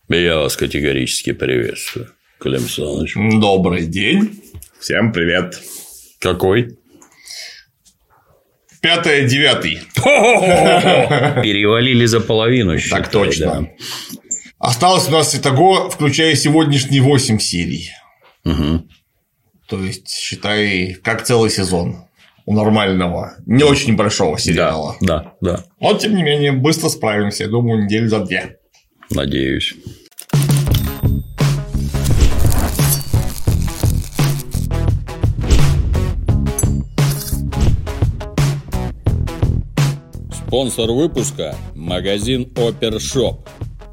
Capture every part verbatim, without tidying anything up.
Я вас категорически приветствую, Клим Саныч. Добрый день. Всем привет. Какой? Пятое, девятый. Перевалили за половину. Так точно. Осталось у нас итого, включая сегодняшние восемь серий. Угу. То есть, считай, как целый сезон у нормального, не очень большого сериала. Да, да, да. Но, тем не менее, быстро справимся. Я думаю, неделю за две. Надеюсь. Спонсор выпуска – магазин Опершоп.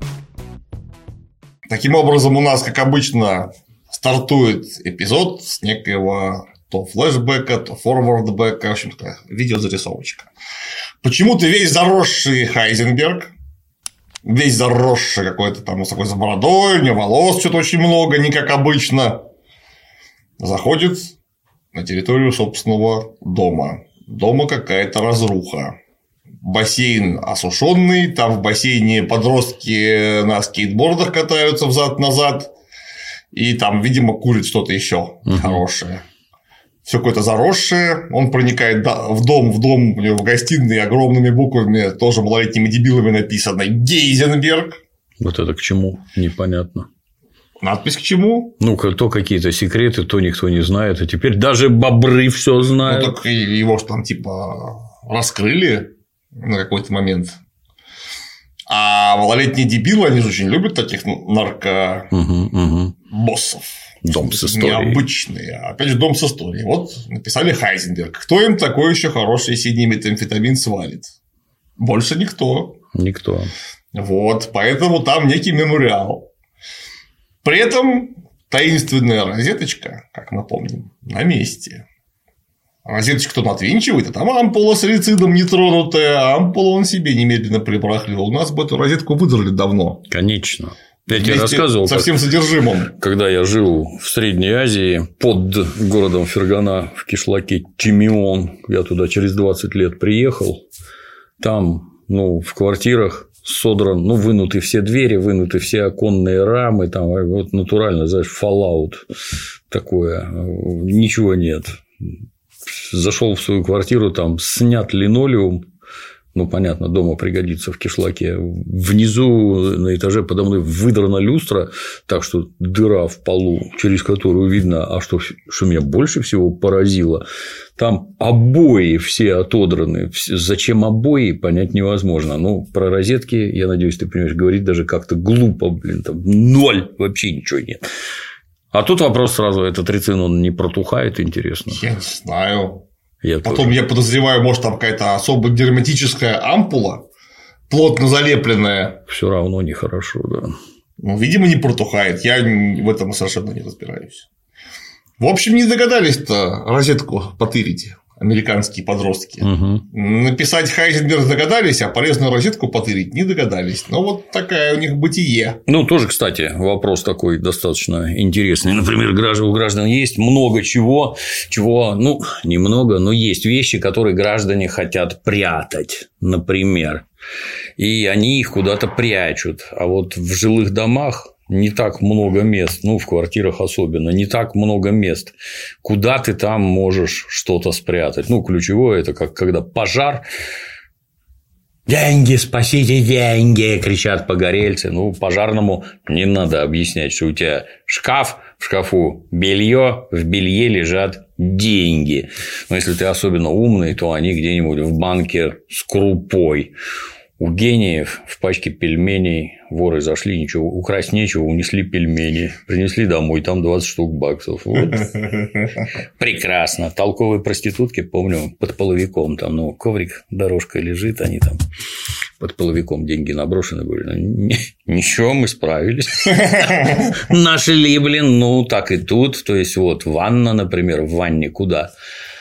Таким образом, у нас, как обычно, стартует эпизод с некоего то флешбека, то форвардбека, в общем-то, видеозарисовочка. Почему-то весь заросший Хайзенберг, весь заросший какой-то там, такой с бородой, у него волос что-то очень много, не как обычно, заходит на территорию собственного дома. Дома какая-то разруха. Бассейн осушенный, там в бассейне подростки на скейтбордах катаются взад-назад, и там, видимо, курит что-то еще uh-huh. хорошее. Все какое-то заросшее, он проникает в дом, в дом, у него в гостиной огромными буквами, тоже малолетними дебилами написано «Гейзенберг». Вот это к чему? Непонятно. Надпись к чему? Ну, то какие-то секреты, то никто не знает, а теперь даже бобры все знают. Ну, так его же там типа раскрыли на какой-то момент. А малолетние дебилы, они же очень любят таких нарко-боссов. Угу, угу. Дом с историей. Необычные. Опять же, дом с историей. Вот написали Хайзенберг. Кто им такой еще хороший синий метамфетамин свалит? Больше никто. Никто. Вот. Поэтому там некий мемориал. При этом таинственная розеточка, как мы помним, на месте. Розеточку-то он отвинчивает, а там ампула с рицидом нетронутая, а ампулу он себе немедленно прибрахлил. У нас бы эту розетку выдрали давно. Конечно. Я тебе рассказывал, со всем содержимым. Когда я жил в Средней Азии под городом Фергана в кишлаке Тимион, я туда через двадцать лет приехал, там, ну, в квартирах содран, ну, вынуты все двери, вынуты все оконные рамы, там вот натурально, знаешь, fallout такое, ничего нет. Зашел в свою квартиру, там снят линолеум. Ну, понятно, дома пригодится в кишлаке. Внизу на этаже подо мной выдрана люстра, так что дыра в полу, через которую видно, а что, что меня больше всего поразило, там обои все отодраны. Зачем обои, понять невозможно. Ну, про розетки, я надеюсь, ты понимаешь, говорить даже как-то глупо, блин, там ноль, вообще ничего нет. А тут вопрос сразу, этот рицин, он не протухает, интересно? Я не знаю. Я Потом тоже. я подозреваю, может, там какая-то особо герметическая ампула, плотно залепленная. Все равно нехорошо, да. Ну, видимо, не протухает. Я в этом совершенно не разбираюсь. В общем, не догадались-то розетку потырить американские подростки. Угу. Написать Хайзенберг догадались, а полезную розетку потырить не догадались. Но вот такая у них бытие. Ну, тоже, кстати, вопрос такой достаточно интересный. Например, у граждан есть много чего, чего, ну, немного, но есть вещи, которые граждане хотят прятать, например. И они их куда-то прячут. А вот в жилых домах не так много мест, ну, в квартирах особенно, не так много мест, куда ты там можешь что-то спрятать. Ну, ключевое – это как когда пожар, деньги, спасите деньги, кричат погорельцы. Ну, пожарному не надо объяснять, что у тебя шкаф, в шкафу белье, в белье лежат деньги. Но если ты особенно умный, то они где-нибудь в банке с крупой. У гениев в пачке пельменей воры зашли, ничего, украсть нечего, унесли пельмени, принесли домой, там двадцать штук баксов. Вот. Прекрасно. Толковые проститутки, помню, под половиком, там, ну, коврик, дорожка лежит, они там под половиком деньги наброшены были. Ничего, мы справились. Нашли, блин, ну, так и тут. То есть, вот ванна, например, в ванне куда?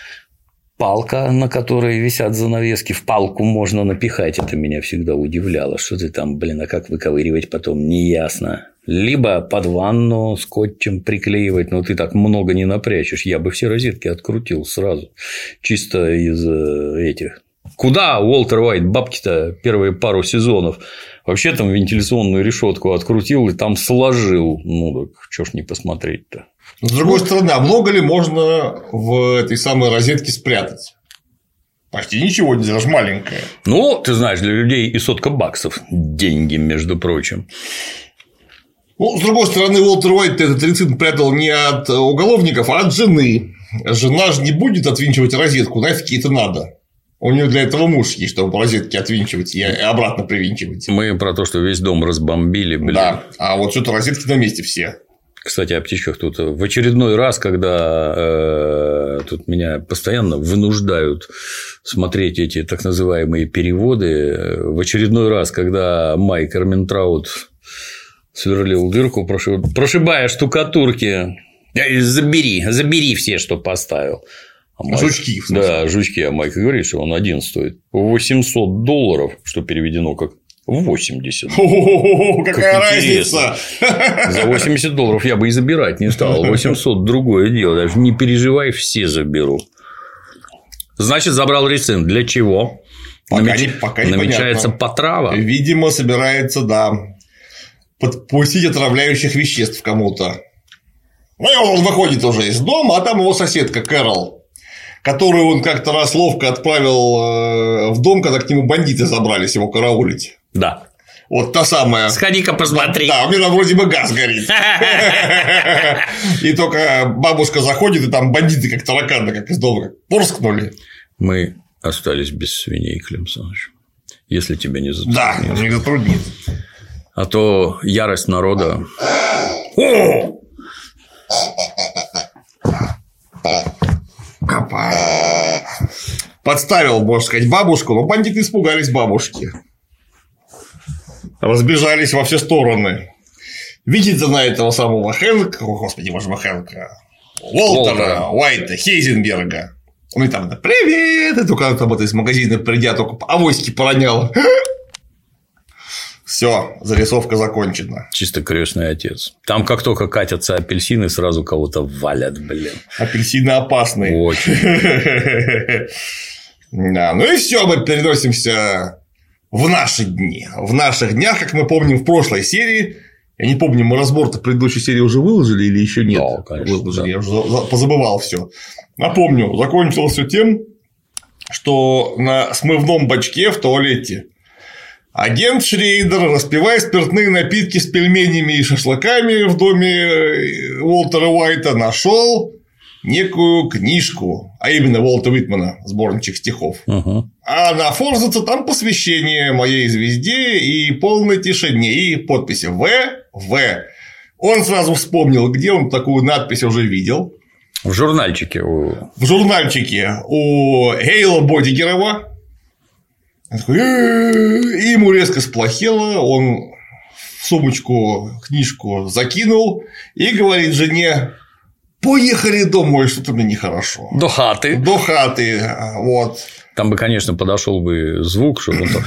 Палка, на которой висят занавески, в палку можно напихать. Это меня всегда удивляло. Что ты там, блин, а как выковыривать потом, неясно. Либо под ванну скотчем приклеивать, но ты так много не напрячешь. Я бы все розетки открутил сразу. Чисто из этих. Куда Уолтер Уайт бабки-то первые пару сезонов Вообще там вентиляционную решетку открутил и там сложил. Ну так что ж не посмотреть-то. С другой стороны, а много ли можно в этой самой розетке спрятать? Почти ничего, не даже маленькая. Ну, ты знаешь, для людей и сотка баксов деньги, между прочим. Ну, с другой стороны, Уолтер Уайт этот рецидент прятал не от уголовников, а от жены. Жена же не будет отвинчивать розетку, нафиг это надо. У нее для этого муж есть, чтобы розетки отвинчивать и обратно привинчивать. Мы про то, что весь дом разбомбили, блин. Да, а вот что-то розетки на месте все. Кстати, о птичках тут в очередной раз, когда э, тут меня постоянно вынуждают смотреть эти так называемые переводы, в очередной раз, когда Майк Эрминтраут сверлил дырку, прошибая штукатурки, забери, забери все, что поставил. А Майк, жучки. В да, жучки. А Майк говорит, что он один стоит восемьсот долларов, что переведено как восемьдесят. О-о-о, какая как разница! За восемьдесят долларов я бы и забирать не стал. восемьсот другое дело. Даже не переживай, все заберу. Значит, забрал рецидент. Для чего? Пока Намеч... не, пока Намечается потрава. Видимо, собирается, да, подпустить отравляющих веществ кому-то. Ну, и он выходит уже из дома, а там его соседка Кэрол, которую он как-то раз ловко отправил в дом, когда к нему бандиты забрались его караулить. Да. Вот та самая. Сходи-ка посмотри. Да, у меня вроде бы газ горит. И только бабушка заходит, и там бандиты как тараканы, как из дома, как порскнули. Мы остались без свиней, Клим Саныч. Если тебя не затруднит. Да, не затруднит. А то ярость народа. О! Подставил, можно сказать, бабушку, но бандиты испугались бабушки. Разбежались во все стороны. Видит она этого самого Хэнка, о, господи, боже мой, Хэнка, Уолтера, Уайта, Хейзенберга. Ну и там, да, привет, и только там это из магазина придя, только авоськи пороняла. Все, зарисовка закончена. Чисто крестный отец. Там как только катятся апельсины, сразу кого-то валят, блин. Апельсины опасные. Очень. Да, ну и все, мы переносимся в наши дни. В наших днях, как мы помним в прошлой серии. Я не помню, мы разбор-то предыдущей серии уже выложили или еще нет? Да, конечно. Выложили, Да. Я уже позабывал все. Напомню, закончилось все тем, что на смывном бачке в туалете агент Шрейдер, распивая спиртные напитки с пельменями и шашлыками в доме Уолтера Уайта, нашел некую книжку, а именно Уолта Уитмана, сборничек стихов. Угу. А на форзаце там посвящение моей звезде и полной тишине, и подписи В. В. Он сразу вспомнил, где он такую надпись уже видел. В журнальчике. У... В журнальчике у Гейла Бодигерова. И ему резко сплохело, он в сумочку книжку закинул и говорит жене: поехали домой, что-то мне нехорошо. До хаты. До хаты, вот. Там бы, конечно, подошел бы звук, чтобы он...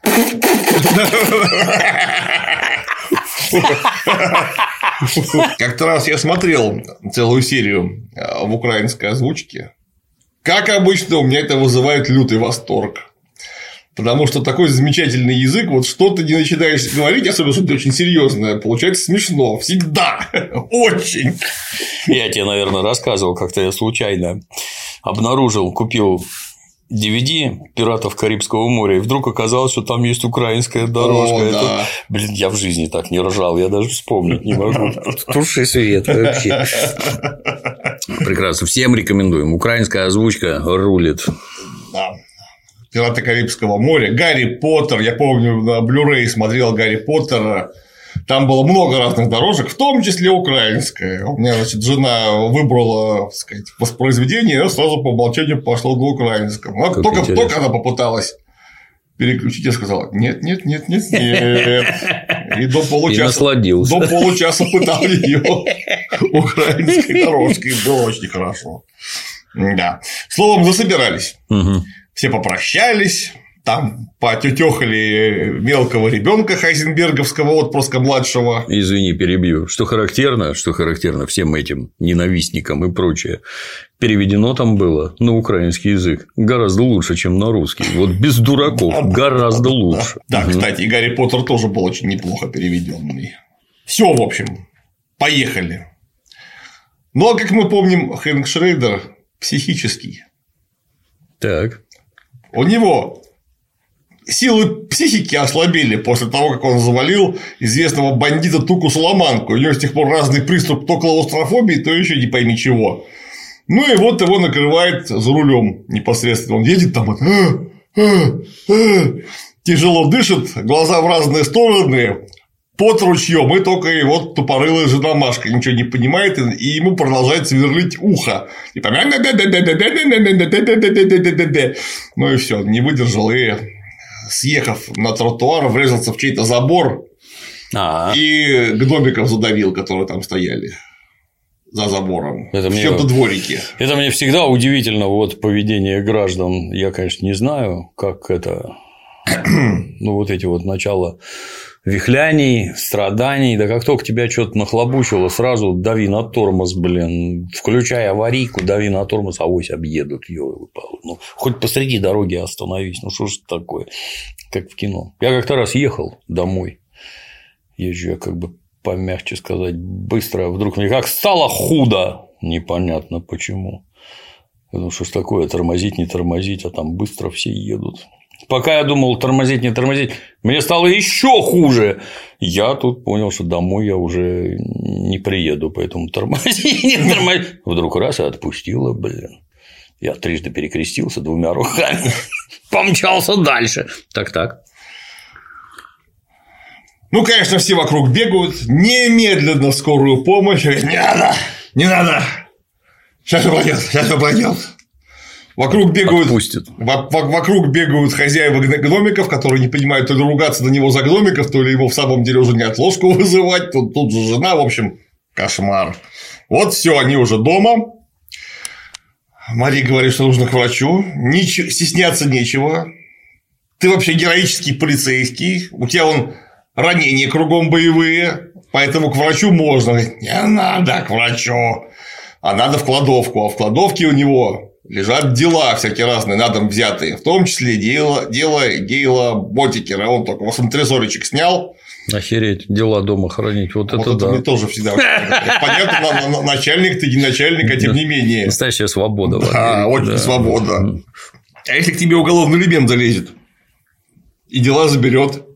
Как-то раз я смотрел целую серию в украинской озвучке. Как обычно, у меня это вызывает лютый восторг. Потому что такой замечательный язык, вот что ты не начинаешь говорить, особенно что-то очень серьезное, получается смешно. Всегда. Очень. Я тебе, наверное, рассказывал, как-то я случайно обнаружил, купил ди ви ди «Пиратов Карибского моря», и вдруг оказалось, что там есть украинская дорожка. О, это... да. Блин, я в жизни так не ржал, я даже вспомнить не могу. Туши свет вообще. Прекрасно. Всем рекомендуем. Украинская озвучка рулит. Да. «Пираты Карибского моря», Гарри Поттер. Я помню, на Blu-ray смотрел Гарри Поттера. Там было много разных дорожек, в том числе украинская. У меня, значит, жена выбрала, так сказать, воспроизведение, и сразу по умолчанию пошло на украинском. А только, только она попыталась переключить, я сказала: нет, нет, нет, нет, нет. И до получаса, и насладился. До получаса пытал ее украинской дорожкой. Было очень хорошо. Да. Словом, засобирались. Угу. Все попрощались. там потетехали мелкого ребенка хайзенберговского отпрыска младшего. Извини, перебью. Что характерно, что характерно всем этим ненавистникам и прочее, переведено там было на украинский язык гораздо лучше, чем на русский. Вот без дураков гораздо лучше. Да, да, кстати, и Гарри Поттер тоже был очень неплохо переведенный. Все, в общем, поехали. Ну, а как мы помним, Хэнк Шрейдер психический. Так. У него силы психики ослабели после того, как он завалил известного бандита Туку Соломанку. У него с тех пор разный приступ то клаустрофобии, то еще не пойми чего. Ну и вот его накрывает за рулем непосредственно. Он едет там, вот, а, а, а, тяжело дышит, глаза в разные стороны, под ручьем, и только и вот тупорылая жена Машка ничего не понимает, и ему продолжает сверлить ухо. Типа... Ну и все, не выдержал и, съехав на тротуар, врезался в чей-то забор. А-а-а. И гномиков задавил, которые там стояли за забором. Это в чем-то дворике. Это мне всегда удивительно, вот поведение граждан. Я, конечно, не знаю, как это. Ну, вот эти вот начала вихляний, страданий, да как только тебя что-то нахлобучило, сразу дави на тормоз, блин, включай аварийку, дави на тормоз, авось объедут, ё, ну, хоть посреди дороги остановись, ну что ж такое, как в кино. Я как-то раз ехал домой, езжу я как бы помягче сказать, быстро, вдруг мне как стало худо, непонятно почему. Ну что ж такое, тормозить, не тормозить, а там быстро все едут. Пока я думал тормозить, не тормозить, мне стало еще хуже. Я тут понял, что домой я уже не приеду, поэтому тормозить, не тормозить. Вдруг раз и отпустила, блин. Я трижды перекрестился двумя руками, помчался дальше. Так-так. Ну, конечно, все вокруг бегают, немедленно в скорую помощь. Не надо, не надо. Сейчас все пройдет, сейчас все пройдет. Вокруг бегают, вокруг бегают хозяева гномиков, которые не понимают, то ли ругаться на него за гномиков, то ли его в самом деле уже не отложку вызывать. Тут, тут же жена, в общем, кошмар. Вот все, они уже дома. Мария говорит, что нужно к врачу. Ничего, стесняться нечего. Ты вообще героический полицейский. У тебя вон ранения кругом боевые. Поэтому к врачу можно. Не надо к врачу. А надо в кладовку. А в кладовке у него лежат дела всякие разные на дом взятые, в том числе дело, дело Гейла Ботикера. Он только в антресолечек снял. Охереть, дела дома хранить. Вот, вот это, это да. Мне тоже всегда понятно, начальник ты не начальник, а тем не менее. Настоящая свобода. Да, очень свобода. А если к тебе уголовный элемент залезет и дела заберет,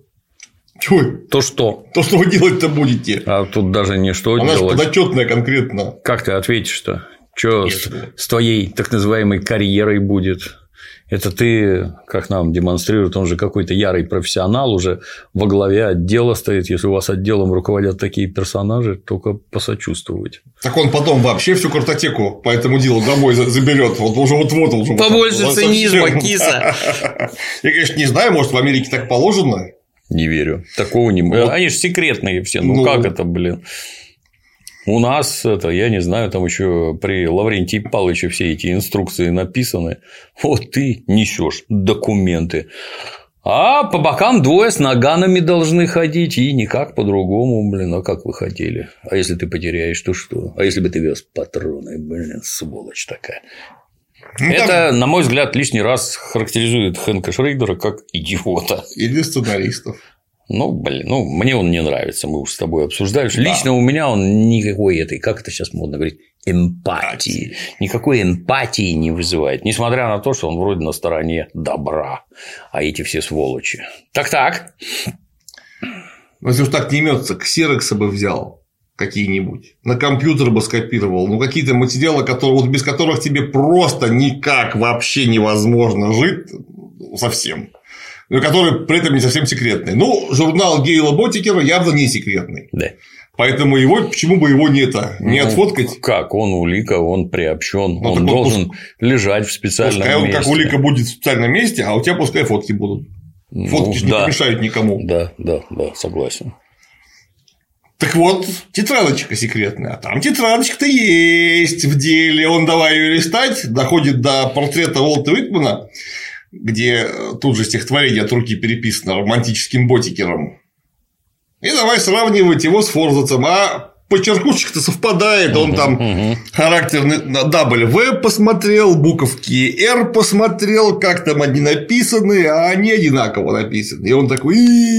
то что? То что вы делать-то будете? А тут даже не что Она делать. Она же подотчетная конкретно. Как ты ответишь-то? Что с, с твоей так называемой карьерой будет? Это ты, как нам демонстрирует, он же какой-то ярый профессионал, уже во главе отдела стоит. Если у вас отделом руководят такие персонажи, только посочувствовать. Так он потом вообще всю картотеку по этому делу домой заберет. Вот уже вот-вот уже. Побольше вот, цинизма, совсем. Киса. Я, конечно, не знаю, может, в Америке так положено. Не верю. Такого не может. Вот. Они же секретные все. Ну, ну как это, блин? У нас это, я не знаю, там еще при Лаврентии Павловиче все эти инструкции написаны. Вот ты несешь документы. А по бокам двое с наганами должны ходить, и никак по-другому, блин, а как вы хотели? А если ты потеряешь, то что? А если бы ты вез патроны, блин, сволочь такая. Ну, это, там... на мой взгляд, лишний раз характеризует Хэнка Шрейдера как идиота. Или сценаристов. Ну, блин, ну, мне он не нравится, мы уже с тобой обсуждали. Да. Лично у меня он никакой этой, как это сейчас модно говорить, эмпатии. Никакой эмпатии не вызывает. Несмотря на то, что он вроде на стороне добра, а эти все сволочи. Так-так. Если уж так не имется, ксероксы бы взял какие-нибудь, на компьютер бы скопировал, ну, какие-то материалы, которые, вот без которых тебе просто никак вообще невозможно жить совсем. Но который при этом не совсем секретный. Ну, журнал Гейла Ботикера явно не секретный. Да. Поэтому его, почему бы его не, это, не ну, отфоткать? Как? Он улика, он приобщен, ну, он должен вот, лежать в специальном пускай он месте. Как улика будет в специальном месте, а у тебя пускай фотки будут. Фотки ну, же да. не помешают никому. Да, да, да, согласен. Так вот, тетрадочка секретная. А там тетрадочка-то есть в деле. Он давай ее листать, доходит до портрета Уолта Уитмана. где тут же стихотворение от руки переписано романтическим ботикером. И давай сравнивать его с Форзацем. А почеркушечка-то совпадает. Он там характерный дабл ю посмотрел, буковки R посмотрел, как там они написаны, а они одинаково написаны. И он такой...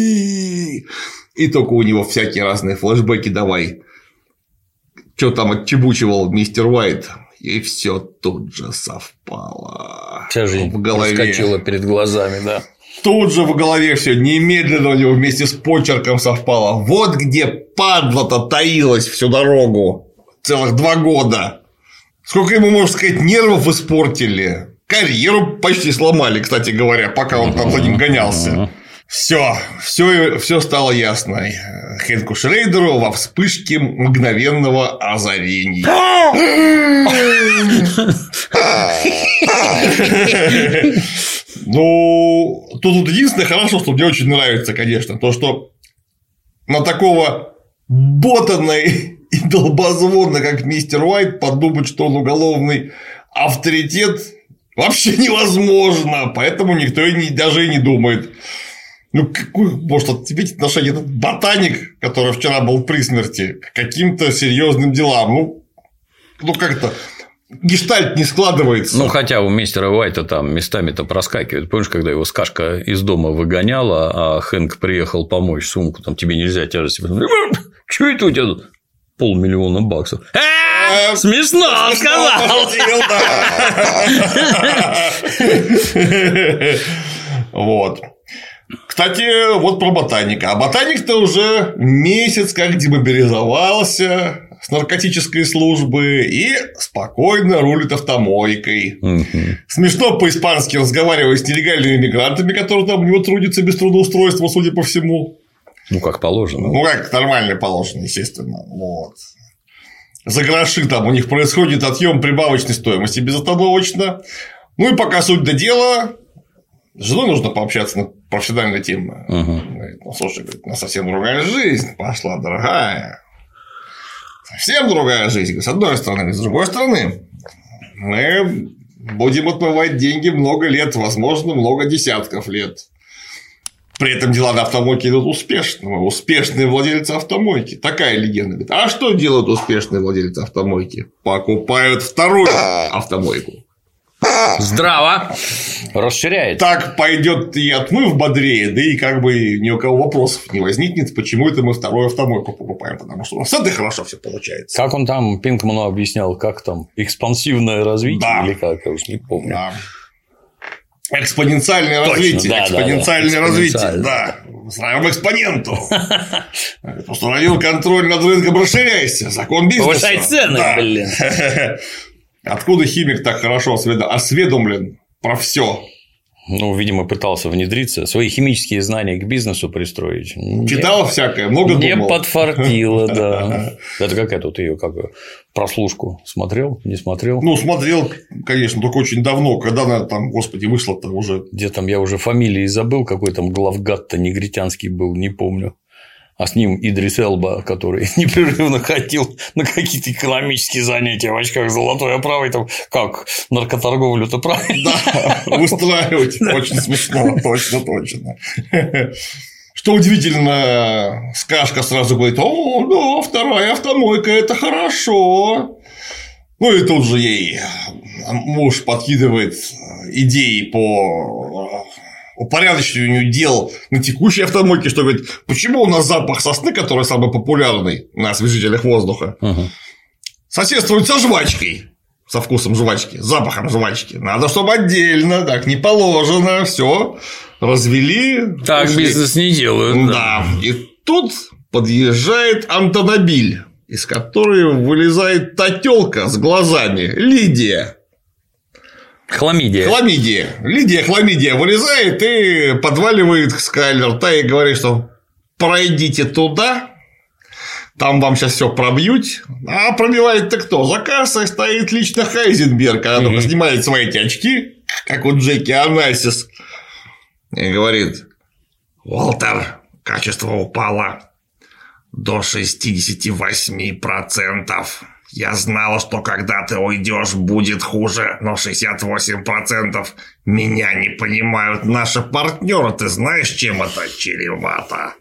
И только у него всякие разные флешбеки давай. Что там отчебучивал мистер Уайт. И все тут же совпало. Вся жизнь в голове проскочила перед глазами, да. Тут же в голове все немедленно у него вместе с почерком совпало. Вот где падла-то таилась всю дорогу. Целых два года. Сколько ему, можно сказать, нервов испортили. Карьеру почти сломали, кстати говоря, пока он там за ним гонялся. Все, все, все стало ясно. Хэнку Шрейдеру во вспышке мгновенного озарения. Ну, тут вот единственное хорошо, что мне очень нравится, конечно, то, что на такого ботана и долбозвона, как мистер Уайт, подумать, что он уголовный авторитет, вообще невозможно. Поэтому никто и не, даже и не думает. Ну, какое может отцепить отношение этот ботаник, который вчера был при смерти, к каким-то серьезным делам? Ну, ну как-то гештальт не складывается. Ну, хотя у мистера Уайта там местами-то проскакивает. Помнишь, когда его Скашка из дома выгоняла, а Хэнк приехал помочь сумку, там тебе нельзя тяжести. Что это у тебя тут? Полмиллиона баксов. Смешно сказал. Вот. Кстати, вот про ботаника. А ботаник-то уже месяц как демобилизовался с наркотической службы и спокойно рулит автомойкой. Угу. Смешно по-испански разговаривать с нелегальными мигрантами, которые там у него трудятся без трудоустройства, судя по всему. Ну, как положено. Ну, как нормально положено, естественно. Вот. За гроши там у них происходит отъем прибавочной стоимости безостановочно. Ну и пока суть до дела. С женой нужно пообщаться на профессиональные темы. Угу. Ну, слушай, говорит, у нас совсем другая жизнь пошла, дорогая. Совсем другая жизнь. С одной стороны, с другой стороны, мы будем отмывать деньги много лет, возможно, много десятков лет. При этом дела на автомойке идут успешно. Успешные владельцы автомойки. Такая легенда. Говорит, а что делают успешные владельцы автомойки? Покупают вторую автомойку. Здраво. Расширяет. Так пойдет и отмыв бодрее, да и как бы ни у кого вопросов не возникнет, почему это мы вторую автомойку покупаем, потому что у нас это хорошо все получается. Как он там Пинкману объяснял, как там экспансивное развитие, да. Или как, я уж не помню. Да. Экспоненциальное Точно, развитие. Да, экспоненциальное да, да. развитие. Да. Ставим экспоненту. Установил контроль над рынком, расширяйся. Закон бизнеса. Повышай цены, да. Блин. Откуда химик так хорошо осведомлен про все? Ну, видимо, пытался внедриться, свои химические знания к бизнесу пристроить. Читал не, всякое, много не думал. Не подфартило, да. Это какая тут ее как прослушку смотрел, не смотрел? Ну, смотрел, конечно, только очень давно, когда она там, господи, вышла-то уже. Где там я уже фамилии забыл, какой там главгад-то негритянский был, не помню. А с ним Идрис Элба, который непрерывно ходил на какие-то экономические занятия в очках с золотой оправой, там как наркоторговлю-то правильно. Да, выстраивать очень смешно, точно, точно. Что удивительно, Скашка сразу говорит: о, да, вторая автомойка – это хорошо. Ну и тут же ей муж подкидывает идеи по упорядочению дел на текущей автомойке, что говорит, почему у нас запах сосны, который самый популярный на освежителях воздуха, угу. соседствует со жвачкой, со вкусом жвачки, с запахом жвачки. Надо, чтобы отдельно, так не положено, все развели. Так ушли. Бизнес не делают. Да. да. И тут подъезжает Антонобиль, из которой вылезает та тёлка с глазами, Лидия. Хламидия. Хламидия. Лидия Хламидия вылезает и подваливает к Скайлер. Та и говорит, что пройдите туда, там вам сейчас все пробьют. А пробивает-то кто? За кассой стоит лично Хайзенберг. Она только снимает свои эти очки, как у Джеки Онасис, и говорит: Уолтер, качество упало до шестьдесят восемь процентов. Я знала, что когда ты уйдешь, будет хуже, но шестьдесят восемь процентов меня не понимают наши партнеры. Ты знаешь, чем это чревато?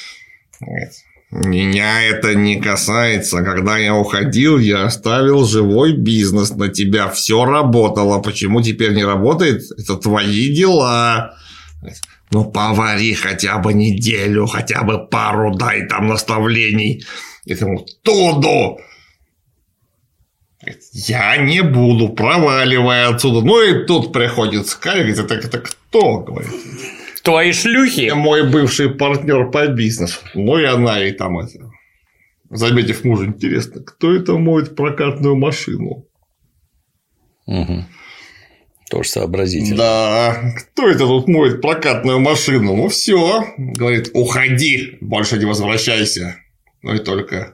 Меня это не касается. Когда я уходил, я оставил живой бизнес на тебя. Все работало. Почему теперь не работает? Это твои дела. Ну, повари хотя бы неделю, хотя бы пару дай там наставлений этому Тоду. Я не буду, проваливай отсюда. Ну, и тут приходит Скай, говорит, это, это кто? Говорит. Твои шлюхи? Мой бывший партнер по бизнесу. Ну, и она и там это. Заметив мужа, интересно, кто это моет прокатную машину? Угу. Тоже сообразительно. Да, кто это тут моет прокатную машину? Ну, все. Говорит, уходи, больше не возвращайся. Ну, и только...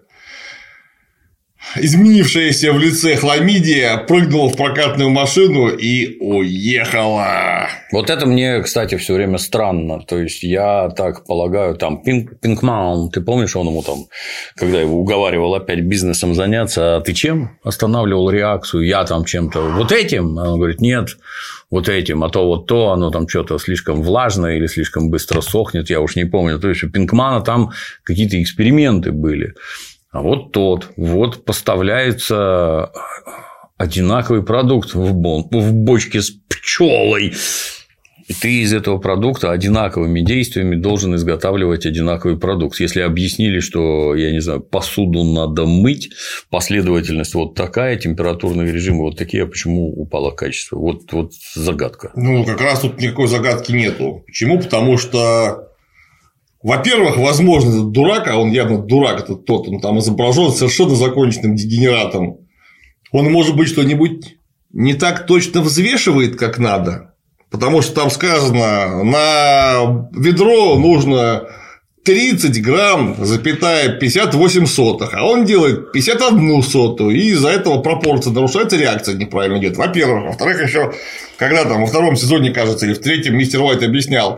изменившаяся в лице хламидия прыгнула в прокатную машину и уехала. Вот это мне, кстати, все время странно. То есть, я так полагаю, там, Пинк, Пинкман, ты помнишь, он ему там, когда его уговаривал опять бизнесом заняться, а ты чем останавливал реакцию? Я там чем-то вот этим? А он говорит, нет, вот этим, а то вот то, оно там что-то слишком влажное или слишком быстро сохнет, я уж не помню. То есть, у Пинкмана там какие-то эксперименты были. А вот тот, вот поставляется одинаковый продукт в, бон, в бочке с пчелой. И ты из этого продукта одинаковыми действиями должен изготавливать одинаковый продукт. Если объяснили, что, я не знаю, посуду надо мыть, последовательность вот такая, температурные режимы вот такие, а почему упало качество? Вот, вот загадка. Ну, как раз тут никакой загадки нету. Почему? Потому что... Во-первых, возможно, этот дурак, а он явно дурак, этот тот, он там изображен совершенно законченным дегенератом. Он, может быть, что-нибудь не так точно взвешивает, как надо. Потому что там сказано, на ведро нужно тридцать грамм, запятая пятьдесят восемь сотых, а он делает пятьдесят одну сотую, и из-за этого пропорция нарушается, реакция неправильно идет. Во-первых. Во-вторых, еще, когда там во втором сезоне, кажется, или в третьем мистер Уайт объяснял,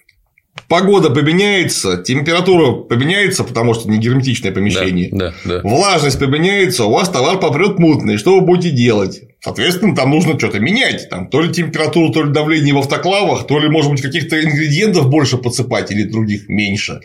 погода поменяется, температура поменяется, потому что не герметичное помещение. Да, да, да. Влажность поменяется, у вас товар попрет мутный. Что вы будете делать? Соответственно, там нужно что-то менять. Там то ли температуру, то ли давление в автоклавах, то ли, может быть, каких-то ингредиентов больше подсыпать или других меньше.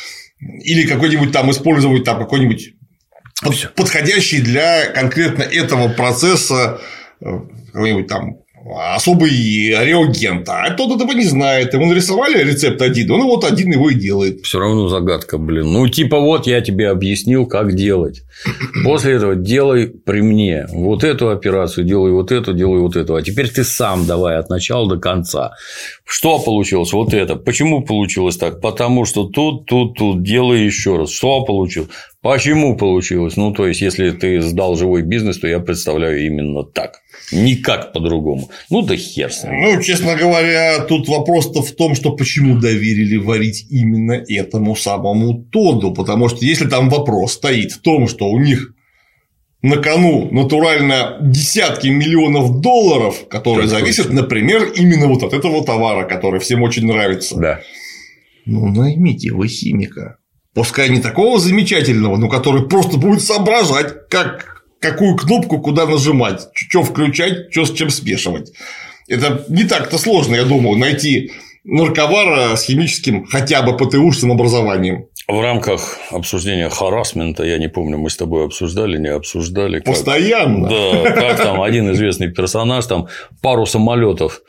Или какой-нибудь там использовать там какой-нибудь подходящий для конкретно этого процесса какой-нибудь там особый реагент, а тот этого не знает. Ему нарисовали рецепт один, он вот один его и делает. Все равно загадка, блин. Ну, типа, вот я тебе объяснил, как делать. После этого делай при мне. Вот эту операцию делай, вот эту, делай вот эту. А теперь ты сам давай от начала до конца. Что получилось? Вот это. Почему получилось так? Потому что тут, тут, тут. Делай еще раз. Что получилось? Почему получилось? Ну, то есть, если ты сдал живой бизнес, то я представляю именно так. Никак по-другому. Ну, да хер с ним. Ну, честно говоря, тут вопрос-то в том, что почему доверили варить именно этому самому Тоду. Потому что если там вопрос стоит в том, что у них на кону натурально десятки миллионов долларов, которые это зависят, точно. Например, именно вот от этого товара, который всем очень нравится. Да. Ну, наймите вы химика. Пускай не такого замечательного, но который просто будет соображать, как, какую кнопку куда нажимать, что включать, что с чем смешивать. Это не так-то сложно, я думаю, найти нарковара с химическим хотя бы ПТУшным образованием. В рамках обсуждения харассмента, я не помню, мы с тобой обсуждали, не обсуждали. Как... Постоянно. Да, как там один известный персонаж, там пару самолетов.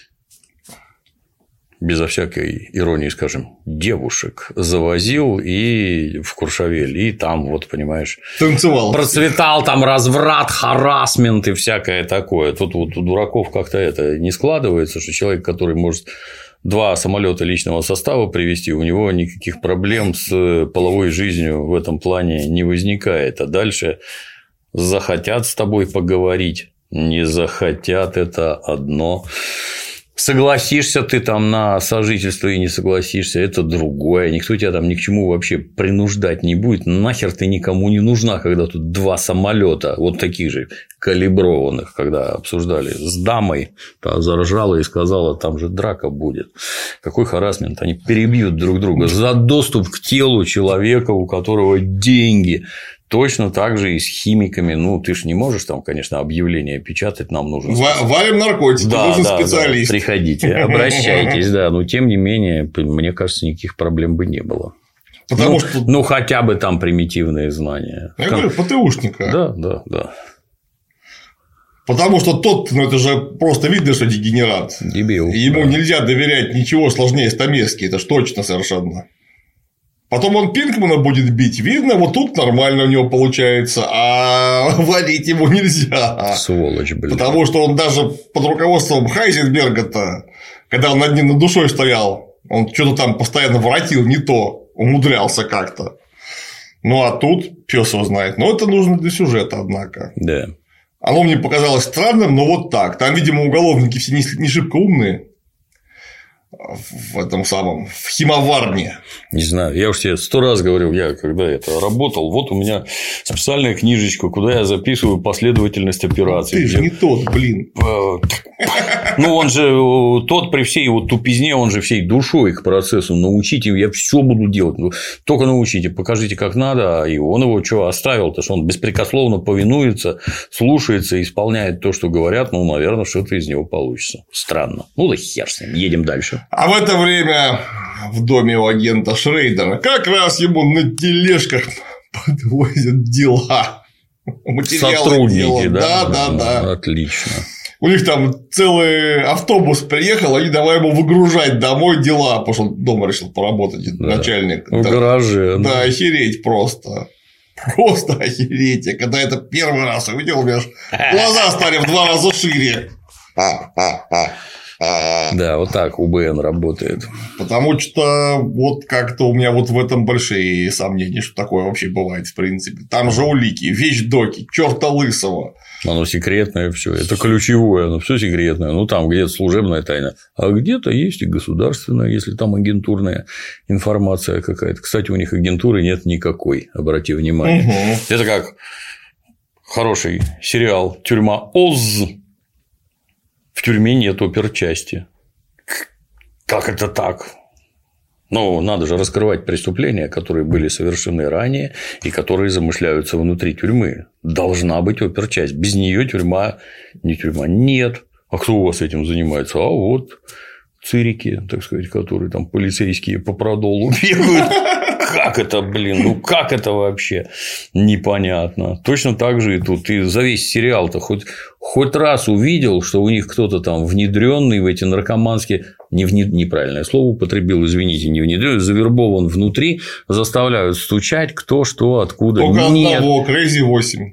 Безо всякой иронии, скажем, девушек завозил и в Куршавель, и там, вот, понимаешь, танцевал. Процветал там разврат, харассмент и всякое такое. Тут вот у дураков как-то это не складывается, что человек, который может два самолета личного состава привезти, у него никаких проблем с половой жизнью в этом плане не возникает. А дальше захотят с тобой поговорить, не захотят, это одно. Согласишься ты там на сожительство и не согласишься, это другое. Никто тебя там ни к чему вообще принуждать не будет. Нахер ты никому не нужна, когда тут два самолета вот таких же калиброванных, когда обсуждали с дамой, та заржала и сказала, там же драка будет. Какой харассмент? Они перебьют друг друга за доступ к телу человека, у которого деньги. Точно так же и с химиками. Ну, ты же не можешь там, конечно, объявление печатать, нам нужен. Варим наркотики, да, нужен да, специалист. Да, приходите, обращайтесь, да. Но тем не менее, мне кажется, никаких проблем бы не было. Потому ну, что... ну, хотя бы там примитивные знания. Я говорю, ПТУшника. Да, да, да. Потому что тот, ну это же просто видно, что дегенерат. Дебил. Ему да. нельзя доверять ничего сложнее стамески, это ж точно совершенно. Потом он Пинкмана будет бить, видно, вот тут нормально у него получается, а валить ему нельзя. Сволочь, блин. Потому что он даже под руководством Хайзенберга-то, когда он над ним над душой стоял, он что-то там постоянно воротил не то, умудрялся как-то. Ну а тут пёс его знает. Но это нужно для сюжета, однако. Да. Оно мне показалось странным, но вот так. Там, видимо, уголовники все не, не шибко умные. В этом самом, в химоварне. Не знаю, я уж тебе сто раз говорил, я когда это работал, вот у меня специальная книжечка, куда я записываю последовательность операций. Ты же не тот, блин. Ну, он же тот при всей его тупизне, он же всей душой к процессу. Научите, я все буду делать. Только научите, покажите, как надо. И он его что оставил, то что он беспрекословно повинуется, слушается, исполняет то, что говорят. Ну, наверное, что-то из него получится. Странно. Ну, да хер с ним, едем дальше. А в это время в доме у агента Шрейдера как раз ему на тележках подвозят дела. Сотрудники, дела. да? Да, да, ну, да. Отлично. У них там целый автобус приехал, они давай ему выгружать домой дела, потому что он дома решил поработать, да. Начальник. В да. гараже. Да, да, охереть просто. Просто охереть. Я когда это первый раз увидел, у меня аж глаза стали в два раза шире. Да, вот так УБН работает. Потому что вот как-то у меня вот в этом большие сомнения, что такое вообще бывает в принципе. Там же улики, вещдоки, чёрта лысого. Оно секретное все, это ключевое, оно все секретное. Ну там где-то служебная тайна, а где-то есть и государственная, если там агентурная информация какая-то. Кстати, у них агентуры нет никакой, обрати внимание. Угу. Это как хороший сериал «Тюрьма Оз». В тюрьме нет оперчасти. Как это так? Ну, надо же раскрывать преступления, которые были совершены ранее и которые замышляются внутри тюрьмы. Должна быть оперчасть. Без нее тюрьма не тюрьма. Нет. А кто у вас этим занимается? А вот цирики, так сказать, которые там полицейские по продолу бегают. Как это, блин, ну как это вообще? Непонятно. Точно так же и тут. Ты за весь сериал-то хоть, хоть раз увидел, что у них кто-то там внедренный в эти наркоманские. Не вне... Неправильное слово употребил, извините, не внедрен, завербован внутри, заставляют стучать, кто, что, откуда. Только Нет. одного, Crazy восемь.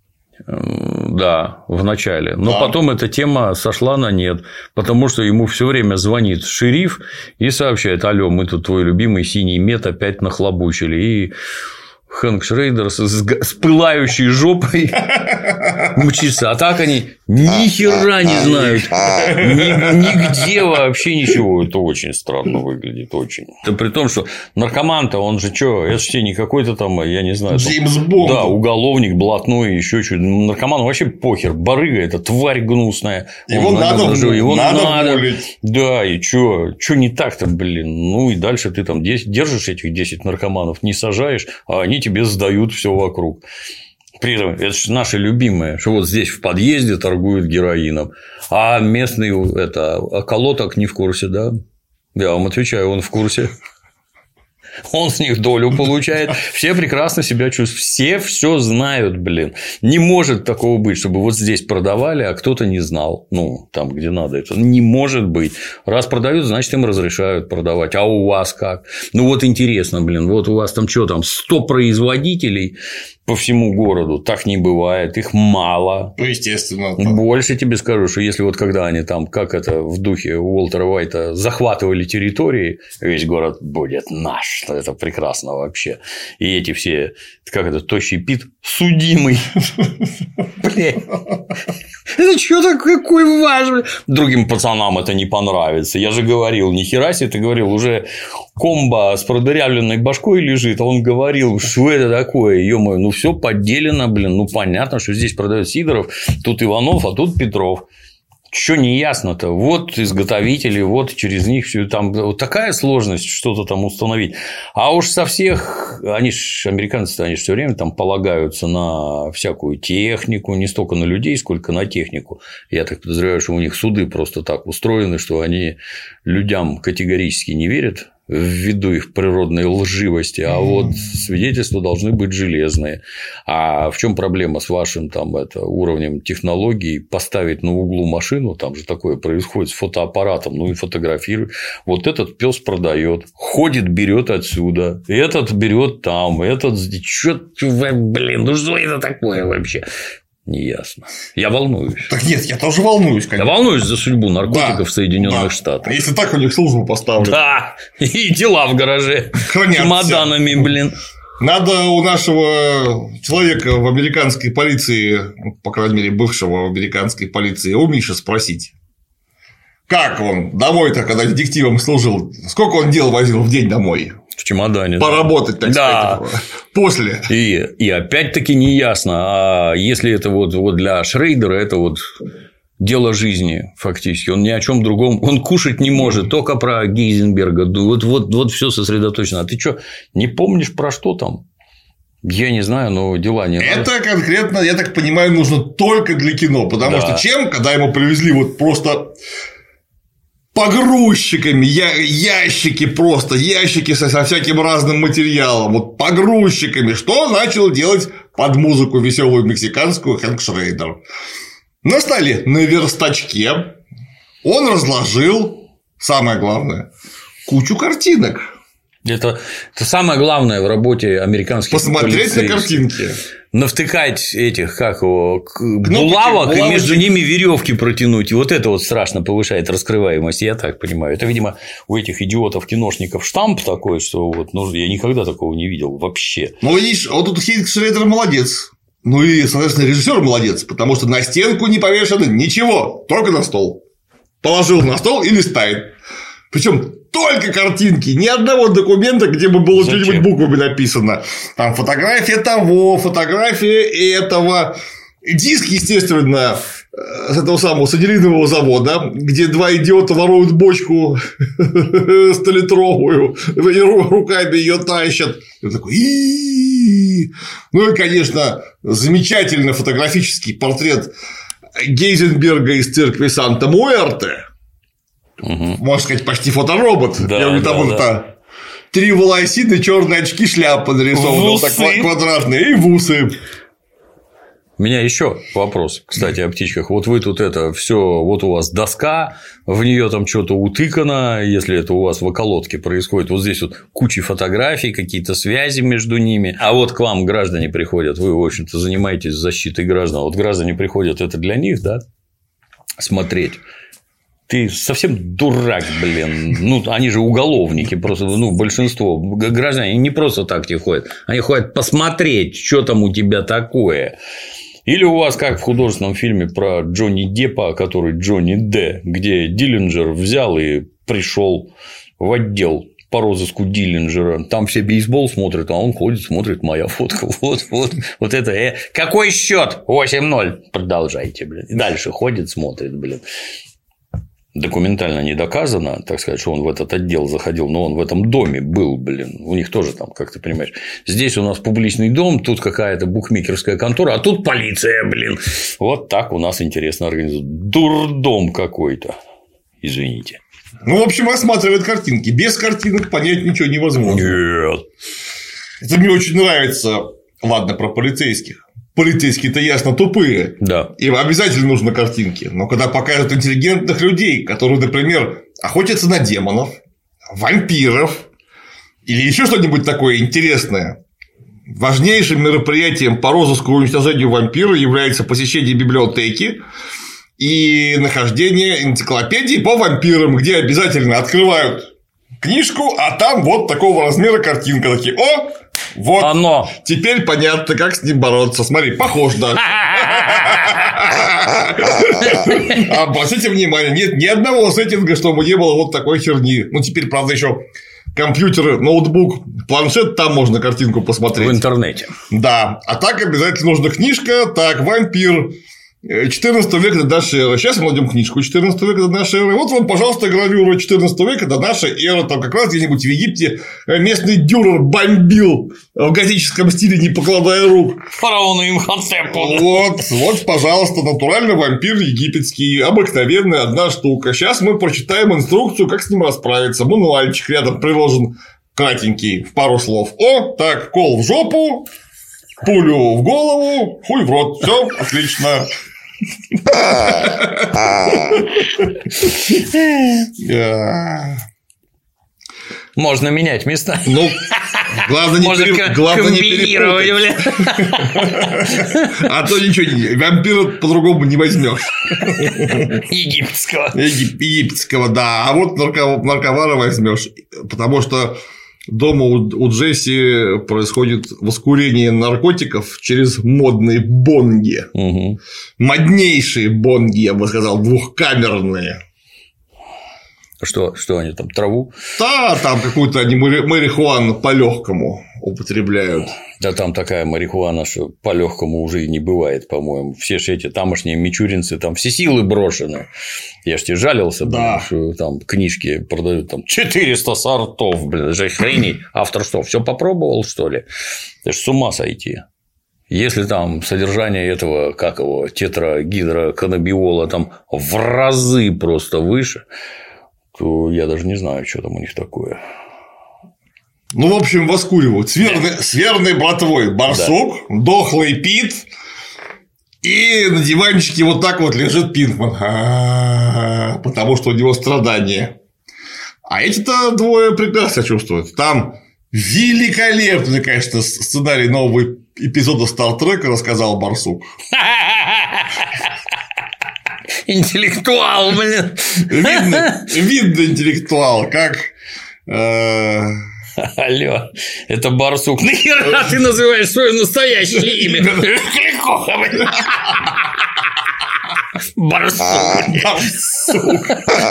Да, в начале. Но да. Потом эта тема сошла на нет, потому что ему все время звонит шериф и сообщает: алло, мы тут твой любимый синий мет опять нахлобучили. И Хэнк Шрейдер с, с пылающей жопой мчится. А так они ни хера не знают. Ни, нигде вообще ничего. Это очень странно выглядит. Очень. Это при том, что наркоман-то, он же что? Это же не какой-то там, я не знаю. Джеймс Бонд. Да, уголовник, блатной, еще что-то. Наркоман вообще похер. Барыга – это тварь гнусная. Его он надо, надо, его надо, надо волить. Да, и что? Что не так-то, блин? Ну, и дальше ты там держишь этих десять наркоманов, не сажаешь, а они тебе сдают все вокруг. При этом это же наше любимое, что вот здесь в подъезде торгуют героином, а местный это околоток не в курсе, да? Я вам отвечаю, он в курсе. Он с них долю получает. Все прекрасно себя чувствуют. Все все знают, блин. Не может такого быть, чтобы вот здесь продавали, а кто-то не знал. Ну, там, где надо. Это не может быть. Раз продают, значит, им разрешают продавать. А у вас как? Ну, вот интересно, блин. Вот у вас там что там, сто производителей по всему городу. Так не бывает. Их мало. Ну, естественно. Больше тебе скажу, что если вот когда они там, как это в духе Уолтера Уайта, захватывали территории, весь город будет наш. Это прекрасно вообще. И эти все, как это, тощий Пит, судимый. Блин. Это что такое, какой важный? Другим пацанам это не понравится. Я же говорил, ни хера себе, ты говорил, уже комбо с продырявленной башкой лежит, а он говорил, что это такое, ё-моё, ну все подделено, блин, ну понятно, что здесь продает Сидоров, тут Иванов, а тут Петров. Что не ясно-то? Вот изготовители, вот через них все там вот такая сложность что-то там установить. А уж со всех, они ж, американцы, они же все время там полагаются на всякую технику, не столько на людей, сколько на технику. Я так подозреваю, что у них суды просто так устроены, что они людям категорически не верят ввиду их природной лживости, а вот свидетельства должны быть железные. А в чем проблема с вашим там, это, уровнем технологий поставить на углу машину, там же такое происходит с фотоаппаратом, ну и фотографирует. Вот этот пес продает, ходит, берет отсюда, этот берет там, этот что, блин, ну что это такое вообще? Неясно. Я волнуюсь. Так нет, я тоже волнуюсь, конечно. Я волнуюсь за судьбу наркотиков да, в Соединенных да. Штатах. Если так, у них службу поставлю. Да, и дела в гараже хранятся чемоданами, блин. Надо у нашего человека в американской полиции, по крайней мере, бывшего в американской полиции, у Миши спросить, как он домой-то, когда детективом служил, сколько он дел возил в день домой? В чемодане. Поработать, так да. сказать, после. И, и опять-таки не ясно, а если это вот, вот для Шрейдера, это вот дело жизни фактически. Он ни о чем другом, он кушать не может, только про Гейзенберга. Вот, вот, вот все сосредоточено. А ты что, не помнишь про что там? Я не знаю, но дела не Это надо. конкретно, я так понимаю, нужно только для кино. Потому да. что чем, когда ему привезли вот просто погрузчиками, я, ящики просто, ящики со, со всяким разным материалом, вот погрузчиками, что начал делать под музыку веселую мексиканскую Хэнк Шрейдер. На столе, на верстачке он разложил, самое главное, кучу картинок. Это, это самое главное в работе американских посмотреть полицейских. на картинки. Навтыкать этих, как его, Кнопки, булавок, булавочки. И между ними веревки протянуть. И вот это вот страшно повышает раскрываемость, я так понимаю. Это, видимо, у этих идиотов-киношников штамп такой, что вот, ну, я никогда такого не видел вообще. Ну, видишь, вот тут Хэнк Шрейдер молодец. Ну и, соответственно, режиссер молодец, потому что на стенку не повешено ничего, только на стол. Положил на стол и листает. Причем только картинки, ни одного документа, где бы было что-нибудь буквами написано. Там фотография того, фотография этого. Диск, естественно, с этого самого содеринового завода, где два идиота воруют бочку столитровую и руками ее тащат. И такой... Ну и, конечно, замечательный фотографический портрет Гейзенберга из церкви Санта-Муэрте. Угу. Можно сказать, почти фоторобот. Да, Я да, там да. это три волосины, черные очки, шляпа нарисована, так квадратные, и в усы. У меня еще вопрос, кстати, о птичках. Вот вы тут это все, вот у вас доска, в нее там что-то утыкано, если это у вас в околотке происходит. Вот здесь вот куча фотографий, какие-то связи между ними. А вот к вам граждане приходят, вы, в общем-то, занимаетесь защитой граждан. Вот граждане приходят, это для них, да, смотреть. Ты совсем дурак, блин. Ну, они же уголовники, просто, ну, большинство граждане не просто так не ходят, они ходят посмотреть, что там у тебя такое. Или у вас, как в художественном фильме про Джонни Деппа, который Джонни Д, где Диллинджер взял и пришел в отдел по розыску Диллинджера. Там все бейсбол смотрят, а он ходит, смотрит, моя фотка. Вот, вот, вот это. Э, какой счет? восемь ноль. Продолжайте, блин. И дальше ходит, смотрит, блин. Документально не доказано, так сказать, что он в этот отдел заходил, но он в этом доме был, блин. У них тоже там, как ты понимаешь, здесь у нас публичный дом, тут какая-то букмекерская контора, а тут полиция, блин. Вот так у нас интересно организован. Дурдом какой-то. Извините. Ну, в общем, осматривает картинки. Без картинок понять ничего невозможно. Нет. Это мне очень нравится. Ладно, про полицейских. Полицейские-то ясно тупые. Да. Им обязательно нужны картинки. Но когда покажут интеллигентных людей, которые, например, охотятся на демонов, вампиров или еще что-нибудь такое интересное, важнейшим мероприятием по розыску и уничтожению вампира является посещение библиотеки и нахождение энциклопедии по вампирам, где обязательно открывают книжку, а там вот такого размера картинка. Такие, о, вот, оно. Теперь понятно, как с ним бороться. Смотри, похож даже. Обратите внимание, нет ни одного сеттинга, чтобы не было вот такой херни. Ну, теперь, правда, еще компьютер, ноутбук, планшет, там можно картинку посмотреть. В интернете. Да. А так обязательно нужна книжка, так, вампир. четырнадцатого века до нашей эры. Сейчас мы найдем книжку четырнадцатого века до нашей эры. Вот вам, пожалуйста, гравюра четырнадцатого века до нашей эры. Там как раз где-нибудь в Египте местный дюрер бомбил в готическом стиле, не покладая рук. Фараону Имхотепу. Вот, вот, пожалуйста, натуральный вампир египетский, обыкновенная одна штука. Сейчас мы прочитаем инструкцию, как с ним расправиться. Мануальчик рядом приложен кратенький, в пару слов. О, так, кол в жопу, пулю в голову, хуй в рот. Все, отлично. Можно менять места. Ну, главное не, Можно пере... главное не перепутать. А то ничего не... Вампира по-другому не возьмешь. Египетского. Егип... Египетского, да. А вот нарко... нарковара возьмешь. Потому что дома у... у Джесси происходит воскурение наркотиков через модные бонги. Угу. Моднейшие бонги, я бы сказал, двухкамерные. Что, что они там, траву? Да, там какую-то они марихуану по-легкому употребляют. Да там такая марихуана, что по-легкому уже и не бывает, по-моему. Все же эти тамошние мичуринцы, там все силы брошены. Я ж тебе жалился, да. Блин, что там книжки продают там четыреста сортов, блин, это же хрень. Автор что, все попробовал, что ли? Это ж с ума сойти. Если там содержание этого, как его, тетрагидроканнабиола там в разы просто выше, то я даже не знаю, что там у них такое. Ну, в общем, воскуривают с верной, с верной братвой барсук, да. Дохлый Пит, и на диванчике вот так вот лежит Пинкман, А-а-а, потому что у него страдания. А эти-то двое прекрасно чувствуют. Там великолепный, конечно, сценарий нового эпизода Стартрека рассказал барсук. Интеллектуал, блин. Видно, видно интеллектуал, как. Э... Алло, это барсук. Нахера ты называешь свое настоящее имя? Кликоха, блин. Барсук. Барсук.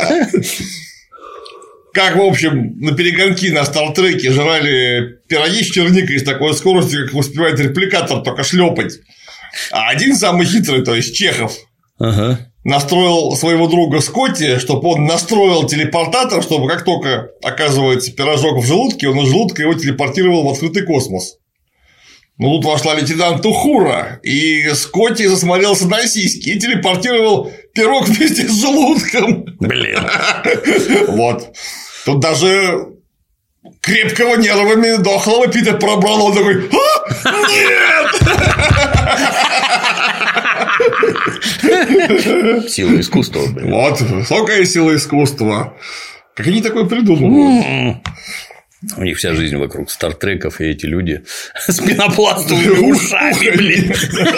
Как, в общем, на перегонки на Стартреке жрали пироги с черникой с такой скоростью, как успевает репликатор только шлепать. А один самый хитрый, то есть Чехов, ага. настроил своего друга Скотти, чтобы он настроил телепортатор, чтобы как только оказывается пирожок в желудке, он из желудка его телепортировал в открытый космос. Ну, тут вошла лейтенант Ухура, и Скотти засмотрелся на сиськи и телепортировал пирог вместе с желудком. Блин. Вот. Тут даже крепкого нервами дохлого Пита пробрало, он такой: а? Нет! Сила искусства. Блин. Вот, высокая сила искусства. Как они такое придумывают? У них вся жизнь вокруг стартреков, и эти люди с пенопластовыми ушами, блин.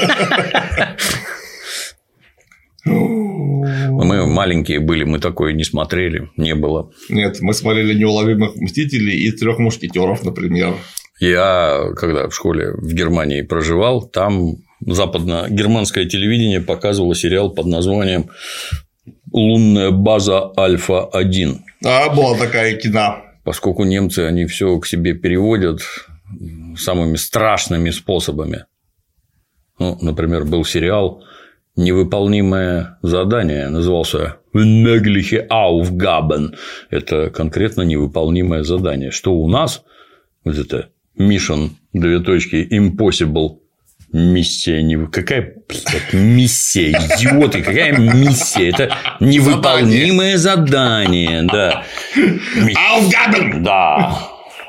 Мы маленькие были, мы такое не смотрели, не было. Нет, мы смотрели «Неуловимых мстителей» и «Трех мушкетеров», например. Я, когда в школе в Германии проживал, там западно-германское телевидение показывало сериал под названием «Лунная база Альфа один». А, была такая кино. Поскольку немцы, они все к себе переводят самыми страшными способами. Ну, например, был сериал «Невыполнимое задание», назывался «Unmögliche Aufgaben». Это конкретно невыполнимое задание. Что у нас вот это Mission, две точки, Impossible. Миссия не... Какая, блядь, миссия? Идиоты, какая миссия? Это невыполнимое задание, да. Aufgaben! Да.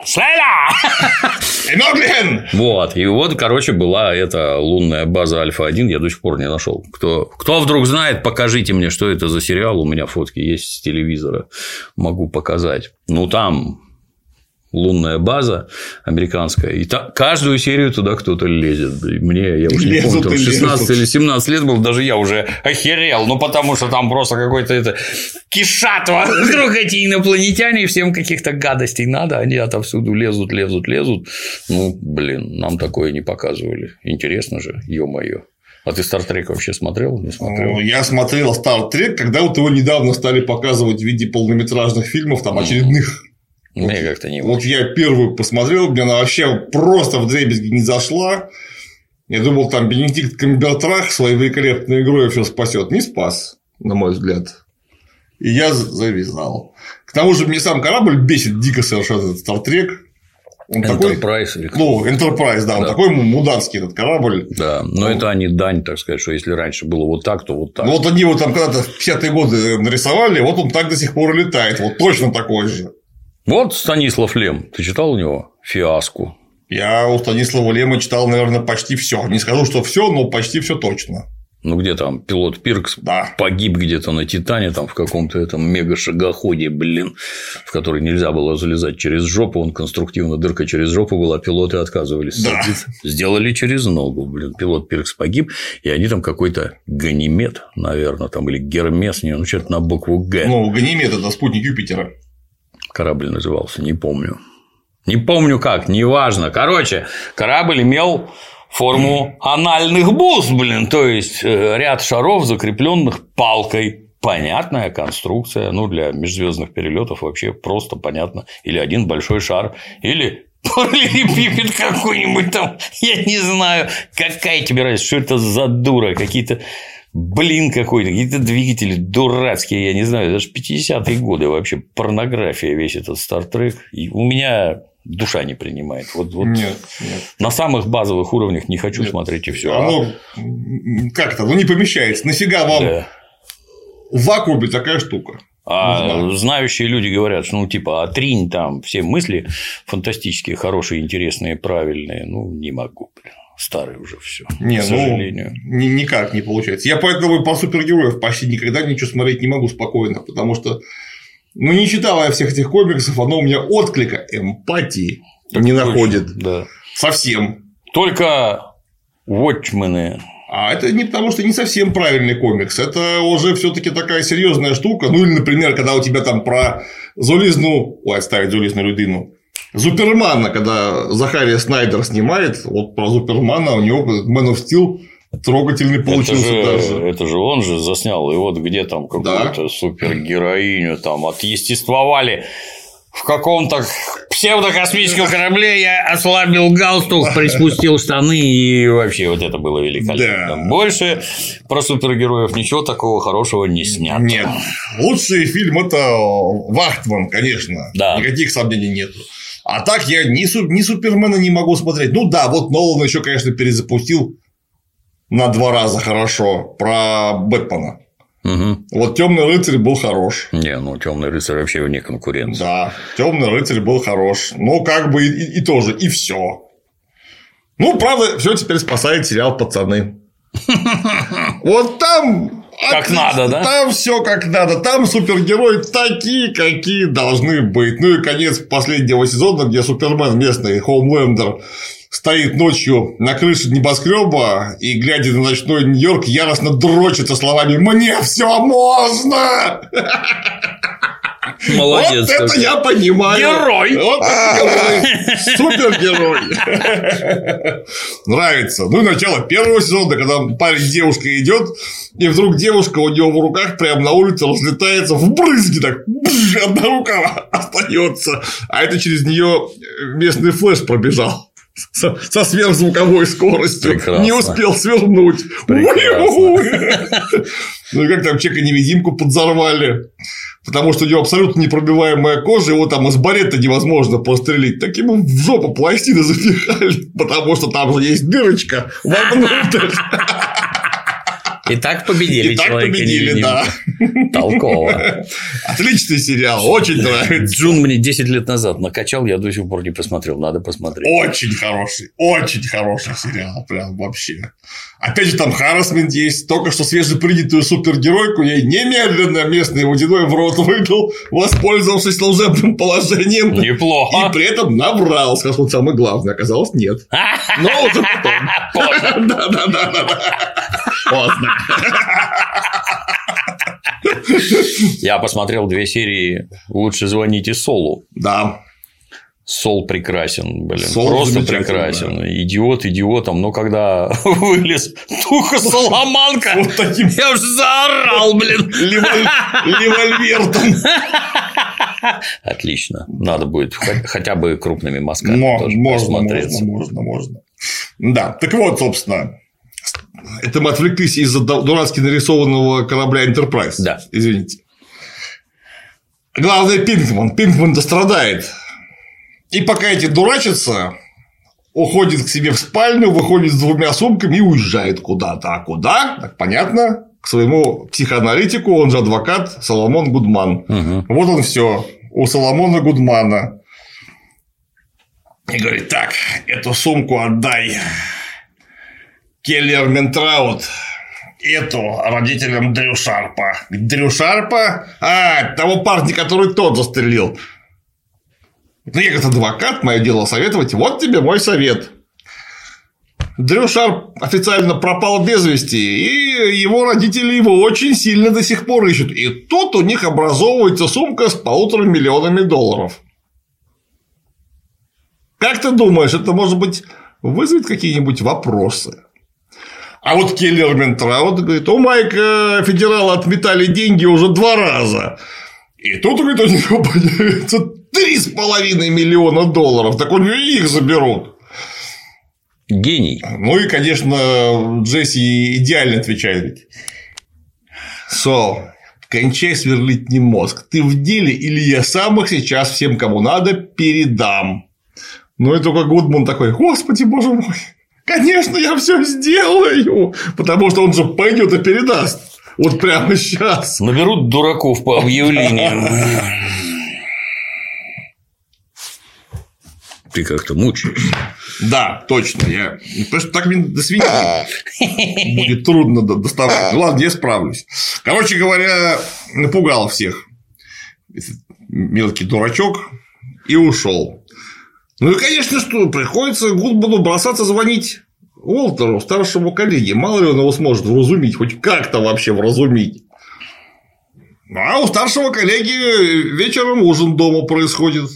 Вот. И вот, короче, была эта лунная база Альфа один, я до сих пор не нашел. Кто, кто вдруг знает, покажите мне, что это за сериал. У меня фотки есть с телевизора. Могу показать. Ну, там лунная база американская, и та, каждую серию туда кто-то лезет. И мне, я уже не помню, там шестнадцать или семнадцать лет был, даже я уже охерел, ну, потому что там просто какой-то это кишат вокруг эти инопланетяне, и всем каких-то гадостей надо, они отовсюду лезут, лезут, лезут. Ну, блин, нам такое не показывали. Интересно же, ё-моё. А ты «Стартрек» вообще смотрел? Не смотрел? Я смотрел «Стартрек», когда вот его недавно стали показывать в виде полнометражных фильмов, там, очередных. Мне вот, как-то не вот я первую посмотрел, мне она вообще просто вдребезги не зашла. Я думал, там Бенедикт Камбербэтч своей великолепной игрой все спасет. Не спас, на мой взгляд. И я завязал. К тому же, мне сам корабль бесит дико совершенно этот Стартрек. Enterprise. Такой, ну, Enterprise, да, он да. такой муданский этот корабль. Да, но он... это они дань, так сказать, что если раньше было вот так, то вот так. Ну, вот они его там когда-то в пятидесятые годы нарисовали, вот он так до сих пор и летает, вот точно такой же. Вот Станислав Лем, ты читал у него «Фиаску»? Я у Станислава Лема читал, наверное, почти все. Не скажу, что все, но почти все точно. Ну, где там пилот Пиркс да. погиб где-то на Титане, там в каком-то этом мега-шагоходе, блин, в который нельзя было залезать через жопу, он конструктивно дырка через жопу была, пилоты отказывались да. садиться. Сделали через ногу, блин, пилот Пиркс погиб, и они там какой-то Ганимед, наверное, там, или Гермес, ну, что-то на букву Г. Ну, Ганимед – это спутник Юпитера. Корабль назывался, не помню. Не помню как, неважно. Короче, корабль имел форму анальных бус, блин, то есть ряд шаров, закрепленных палкой. Понятная конструкция, ну, для межзвездных перелетов вообще просто понятно. Или один большой шар, или параллелепипед какой-нибудь там, я не знаю, какая тебе разница, что это за дура, какие-то. Блин, какой-то, какие-то двигатели дурацкие, я не знаю, даже пятидесятые годы вообще порнография, весь этот Стартрек. И у меня душа не принимает. Вот, вот нет, нет. На самых базовых уровнях не хочу нет. смотреть и все. Оно а... как-то, ну не помещается. Нафига вам да. в вакууме такая штука? А знающие люди говорят, что ну типа отринь там все мысли фантастические, хорошие, интересные, правильные. Ну, не могу, блин. Старый уже все. Не, к сожалению. Ну, никак не получается. Я поэтому по супергероев почти никогда ничего смотреть не могу спокойно, потому что, ну, не читал я всех этих комиксов, оно у меня отклика, эмпатии так не точно, находит. Да. Совсем. Только Watchmen. А это не потому, что не совсем правильный комикс, это уже все-таки такая серьезная штука. Ну, или, например, когда у тебя там про Золизну, ой, оставить Золизну людину. Супермана, когда Захария Снайдер снимает, вот про Супермана у него Man of Steel трогательный получился это же, даже. Это же он же заснял, и вот где там какую-то да. супергероиню там отъестествовали в каком-то псевдокосмическом корабле, я ослабил галстук, приспустил штаны, и вообще вот это было великолепно. Да. Больше про супергероев ничего такого хорошего не снято. Нет, лучший фильм – это Вахтман, конечно, да. никаких сомнений нет. А так я ни, ни Супермена не могу смотреть. Ну да, вот Нолан еще, конечно, перезапустил на два раза хорошо про Бэтмена. Угу. Вот Темный рыцарь был хорош. Не, ну Темный рыцарь вообще вне конкуренции. Да, Темный рыцарь был хорош. Ну, как бы и, и тоже, и все. Ну, правда, все теперь спасает сериал «Пацаны». Вот там. Как надо, да? Там все как надо. Там супергерои такие, какие должны быть. Ну и конец последнего сезона, где Супермен, местный Хоумлендер, стоит ночью на крыше небоскреба и, глядя на ночной Нью-Йорк, яростно дрочит со словами «Мне все можно!» Молодец. Вот это я понимаю. Герой. Вот это герой. Супергерой. Нравится. Ну и начало первого сезона, когда парень с девушкой идет, и вдруг девушка у него в руках прямо на улице разлетается в брызги, так одна рука остается, а это через нее местный флэш пробежал. Со, со сверхзвуковой скоростью. Прекрасно. Не успел свернуть. Ну и как там Чека-невидимку подзорвали. Потому что у него абсолютно непробиваемая кожа, его там из барета невозможно прострелить. Так ему в жопу пластины запихали, потому что там же есть дырочка вовнутрь. И так победили. И так победили, да. Толково. Отличный сериал, очень нравится. Джун мне десять лет назад накачал, я до сих пор не посмотрел, надо посмотреть. Очень хороший, очень хороший сериал, прям вообще. Опять же, там харассмент есть. Только что свежепринятую супергеройку ей немедленно местный водяной в рот выдал, воспользовавшись служебным положением. Неплохо. И при этом наврал, сказал, что самое главное. Оказалось, нет. Но уже потом. Да-да-да. Поздно. Я посмотрел две серии «Лучше звоните Солу». Да. Сол прекрасен, блин, Сол просто прекрасен. Да. Идиот идиотом, но когда вылез Туха Соломанка, вот таким... я уже заорал, блин. Револьвертом. Отлично. Надо будет хотя бы крупными мазками Но, тоже можно, посмотреться. Можно, можно, можно. Да, так вот, собственно, это мы отвлеклись из-за дурацки нарисованного корабля Enterprise. Да. Извините. Главное, Пинкман. Пинкман-то страдает. И пока эти дурачатся, уходит к себе в спальню, выходит с двумя сумками и уезжает куда-то. А куда? Так понятно. К своему психоаналитику, он же адвокат Соломон Гудман. Угу. Вот он все у Соломона Гудмана. И говорит: так, эту сумку отдай Келлер Ментраут, эту родителям Дрю Шарпа. Дрю Шарпа? А, того парня, который тот застрелил. Ну, я как адвокат, мое дело советовать. Вот тебе мой совет. Дрю Шарп официально пропал без вести, и его родители его очень сильно до сих пор ищут. И тут у них образовывается сумка с полутора миллионами долларов. Как ты думаешь, это, может быть, вызовет какие-нибудь вопросы? А вот Келлер Ментраут говорит: у Майка федералы отметали деньги уже два раза. И тут, говорит, у него появится три с половиной миллиона долларов. Так у него их заберут. Гений. Ну и, конечно, Джесси идеально отвечает: Сол, кончай сверлить мне мозг. Ты в деле, или я сам их сейчас всем, кому надо, передам? Ну и только Гудман такой: господи, боже мой, конечно, я все сделаю. Потому что он же пойдет и передаст. Вот прямо сейчас. Наберут дураков по объявлениям. Ты как-то мучаешься. Да, точно. Я... Потому что так мне до свиньи будет трудно доставать. Ну ладно, я справлюсь. Короче говоря, напугал всех мелкий дурачок и ушел. Ну и, конечно, что, приходится Гудману бросаться звонить Уолтеру, старшему коллеге. Мало ли он его сможет вразумить, хоть как-то вообще вразумить. А у старшего коллеги вечером ужин дома происходит.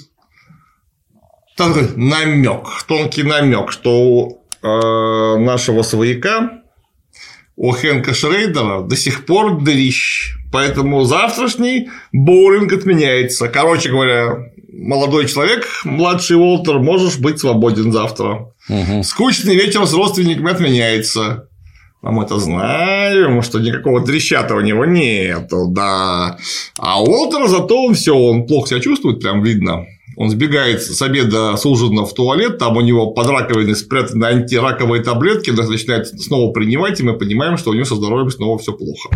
Там такой намек, тонкий намек, что у э, нашего свояка, у Хэнка Шрейдера до сих пор дрищ. Поэтому завтрашний боулинг отменяется. Короче говоря, молодой человек, младший Уолтер, можешь быть свободен завтра. Угу. Скучный вечер с родственниками отменяется. А мы-то знаем, что никакого дрища-то у него нету, да. А Уолтер зато он все, он плохо себя чувствует, прям видно. Он сбегает с обеда, с ужина в туалет, там у него под раковиной спрятаны антираковые таблетки, начинает снова принимать, и мы понимаем, что у него со здоровьем снова все плохо.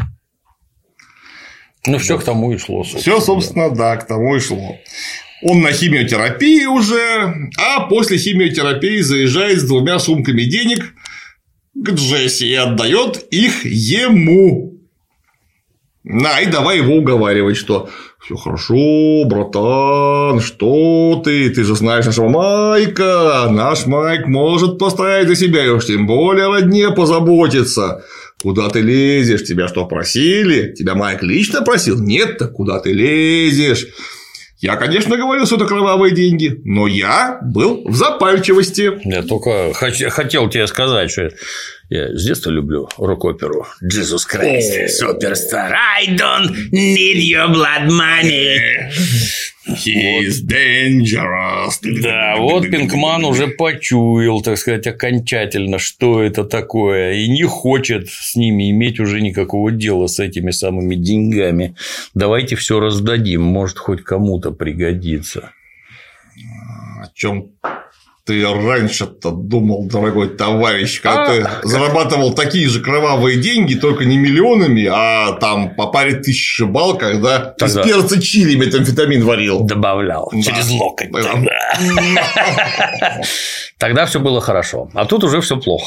Ну, все к тому и шло. Все, собственно, да, к тому и шло. Он на химиотерапии уже, а после химиотерапии заезжает с двумя сумками денег к Джесси и отдает их ему. На, и давай его уговаривать, что все хорошо, братан, что ты, ты же знаешь нашего Майка, наш Майк может поставить за себя, и уж тем более о родне позаботиться. Куда ты лезешь? Тебя что, просили? Тебя Майк лично просил? Нет, так куда ты лезешь? Я, конечно, говорил, что это кровавые деньги, но я был в запальчивости. Я только хотел тебе сказать, что я с детства люблю рок-оперу. Jesus Christ, Superstar, I don't need your blood money. He's dangerous. Да, вот Пинкман уже почуял, так сказать, окончательно, что это такое, и не хочет с ними иметь уже никакого дела, с этими самыми деньгами. Давайте все раздадим, может, хоть кому-то пригодится. О чем ты раньше-то думал, дорогой товарищ, когда а, ты зарабатывал такие же кровавые деньги, только не миллионами, а там по паре тысяч бал, когда ты с перца чили метамфетамин варил. Добавлял да. через локоть. Тогда все было хорошо, а тут уже все плохо.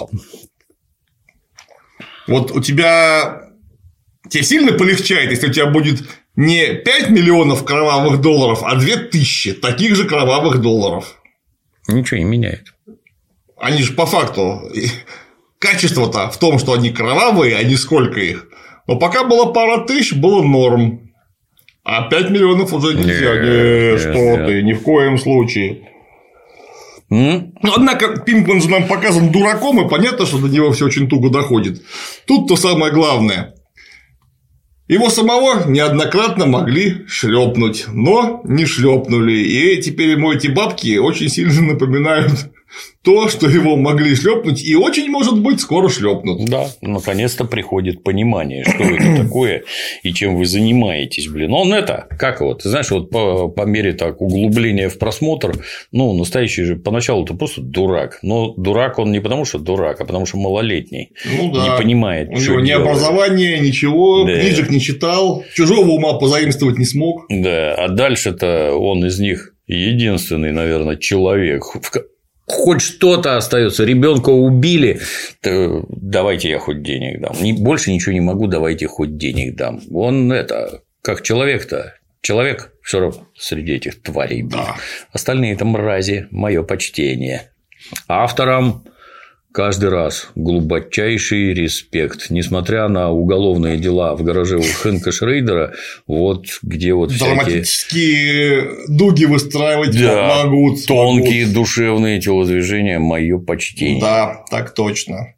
Вот у тебя тебе сильно полегчает, если у тебя будет не пять миллионов кровавых долларов, а две тысячи таких же кровавых долларов. Ничего не меняет. Они же по факту качество-то в том, что они кровавые, а не сколько их. Но пока было пара тысяч, было норм. А пять миллионов уже нельзя. Нет, нет, что нет. Ты, ни в коем случае. Mm? Ну, однако, Пинкман же нам показан дураком, и понятно, что до него все очень туго доходит. Тут-то самое главное. Его самого неоднократно могли шлепнуть, но не шлепнули. И теперь ему эти бабки очень сильно напоминают то, что его могли шлепнуть, и очень, может быть, скоро шлепнут. Да, наконец-то приходит понимание, что это такое и чем вы занимаетесь, блин. Он это, как вот, ты знаешь, вот по, по мере так углубления в просмотр, ну, настоящий же поначалу-то просто дурак. Но дурак он не потому, что дурак, а потому, что малолетний. Ну, да. Не понимает, у что него ни делает. Образования, ничего, да. Книжек не читал, чужого ума позаимствовать не смог. Да, а дальше-то он из них единственный, наверное, человек. Хоть что-то остается, ребенка убили, то давайте я хоть денег дам. Больше ничего не могу, давайте хоть денег дам. Он это, как человек-то, человек все равно среди этих тварей. Да. Остальные это мрази, мое почтение. Авторам каждый раз глубочайший респект, несмотря на уголовные дела в гараже у Хэнка Шрейдера, вот где вот всякие драматические дуги выстраивать да, могут. тонкие могут. душевные телодвижения, мое почтение. Да, так точно.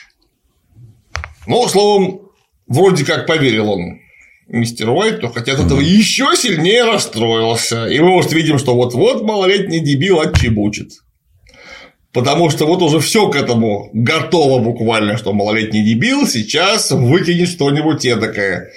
Ну, словом, вроде как поверил он мистер Уайту, хотя от этого еще сильнее расстроился. И мы вот видим, что вот-вот малолетний дебил отчебучит. Потому что вот уже все к этому готово буквально, что малолетний дебил сейчас выкинет что-нибудь эдакое.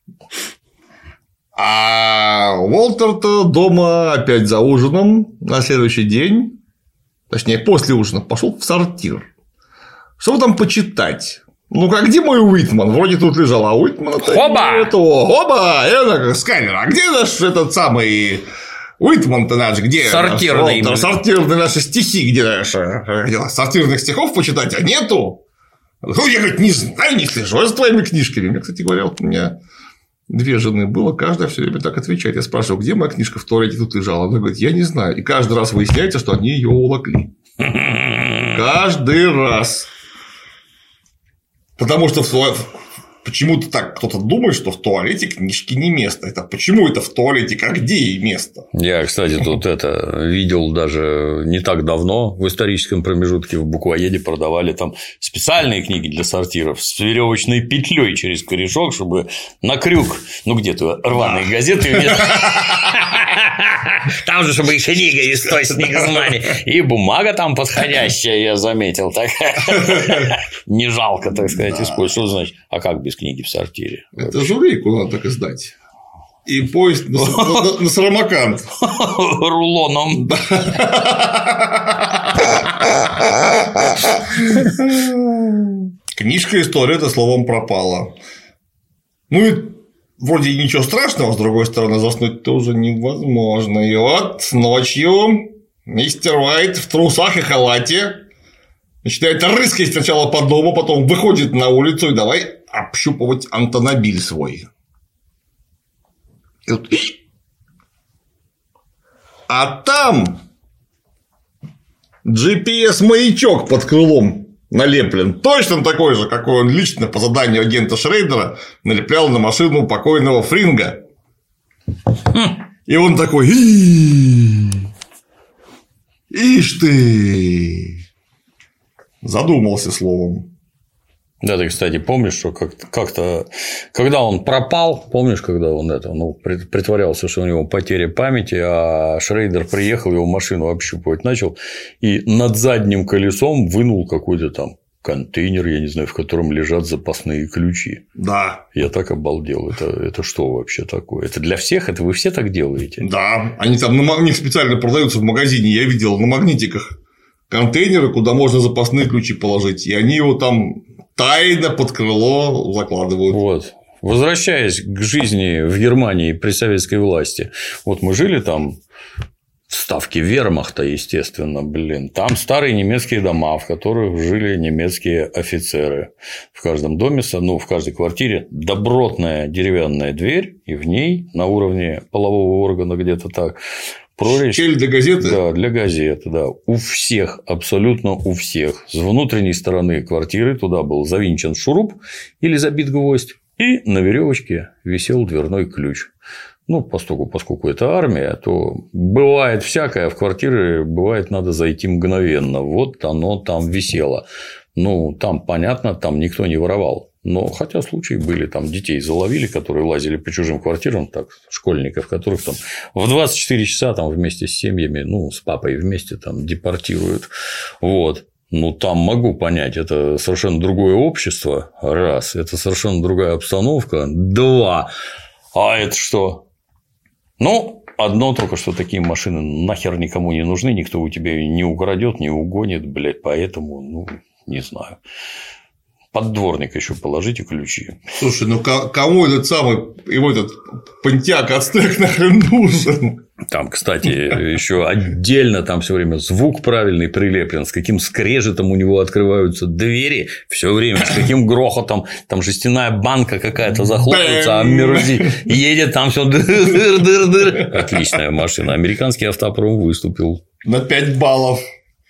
А Уолтер-то дома опять за ужином на следующий день, точнее, после ужина, пошел в сортир. Что там почитать? Ну-ка, где мой Уитман? Вроде тут лежал, а Уитмана-то нету. Оба! Это сканер. А где наш этот самый Уитман-то наш? Где? Сортирный. Наш, сортирные наши стихи, где наши? Сортирных стихов почитать, а нету? Ну, я, говорит, не знаю, не слежу за твоими книжками. Мне, кстати говоря, вот у меня две жены было, каждая все время так отвечает. Я спрашиваю, где моя книжка в туалете тут лежала? Она говорит, я не знаю. И каждый раз выясняется, что они ее уволокли. Каждый раз. Потому что почему-то так кто-то думает, что в туалете книжки не место. Это почему это в туалете, как где ей место? Я, кстати, тут это видел даже не так давно в историческом промежутке в буквоеде продавали там специальные книги для сортиров с веревочной петлей через корешок, чтобы на крюк, ну где-то рваные да. газеты. Там же, чтобы и книга источник знаний. И бумага там подходящая, я заметил. Не жалко, так сказать, использовать. Что значит? А как без книги в сортире? Это журейку надо так издать. И поезд на, на, на Самарканд. Рулоном. Книжка из туалета словом пропала. Ну и вроде ничего страшного, с другой стороны, заснуть тоже невозможно. И вот ночью мистер Уайт в трусах и халате начинает рыскать сначала по дому, потом выходит на улицу и давай общупывать автомобиль свой. И вот... А там джи пи эс-маячок под крылом налеплен. Точно такой же, какой он лично по заданию агента Шрейдера налеплял на машину покойного Фринга. И он такой: ишь ты! Задумался словом. Да, ты, кстати, помнишь, что как-то, когда он пропал, помнишь, когда он это, ну, притворялся, что у него потеря памяти, а Шрейдер приехал, его машину общупывать начал, и над задним колесом вынул какой-то там контейнер, я не знаю, в котором лежат запасные ключи. Да. Я так обалдел. Это, это что вообще такое? Это для всех? Это вы все так делаете? Да. Они там на магнитиках специально продаются в магазине. Я видел на магнитиках контейнеры, куда можно запасные ключи положить. И они его там тайно под крыло закладывают. Вот. Возвращаясь к жизни в Германии при советской власти. Вот мы жили там в ставке вермахта, естественно, блин. Там старые немецкие дома, в которых жили немецкие офицеры. В каждом доме, ну, в каждой квартире добротная деревянная дверь, и в ней на уровне полового органа где-то так прорезь. Щель для газеты? Да, для газеты, да. У всех, абсолютно у всех. С внутренней стороны квартиры туда был завинчен шуруп или забит гвоздь, и на веревочке висел дверной ключ. Ну, поскольку, поскольку это армия, то бывает всякое, в квартиры бывает надо зайти мгновенно. Вот оно там висело. Ну, там понятно, там никто не воровал. Но хотя случаи были, там детей заловили, которые лазили по чужим квартирам, так, школьников, которых там в двадцать четыре часа там вместе с семьями, ну, с папой вместе там депортируют. Вот. Ну, там могу понять, это совершенно другое общество, раз, это совершенно другая обстановка, два, а это что? Ну, одно только, что такие машины нахер никому не нужны, никто у тебя не украдет, не угонит, блядь, поэтому, ну, не знаю. Под дворник еще положите ключи. Слушай, ну кому этот самый его этот Понтиак Ацтек нахрен нужен? Там, кстати, еще отдельно там все время звук правильный прилеплен, с каким скрежетом у него открываются двери, все время с каким грохотом, там жестяная банка какая-то захлопнется, а Мерзи едет, там все дыр-дыр-дыр. Отличная машина. Американский автопром выступил. На пять баллов.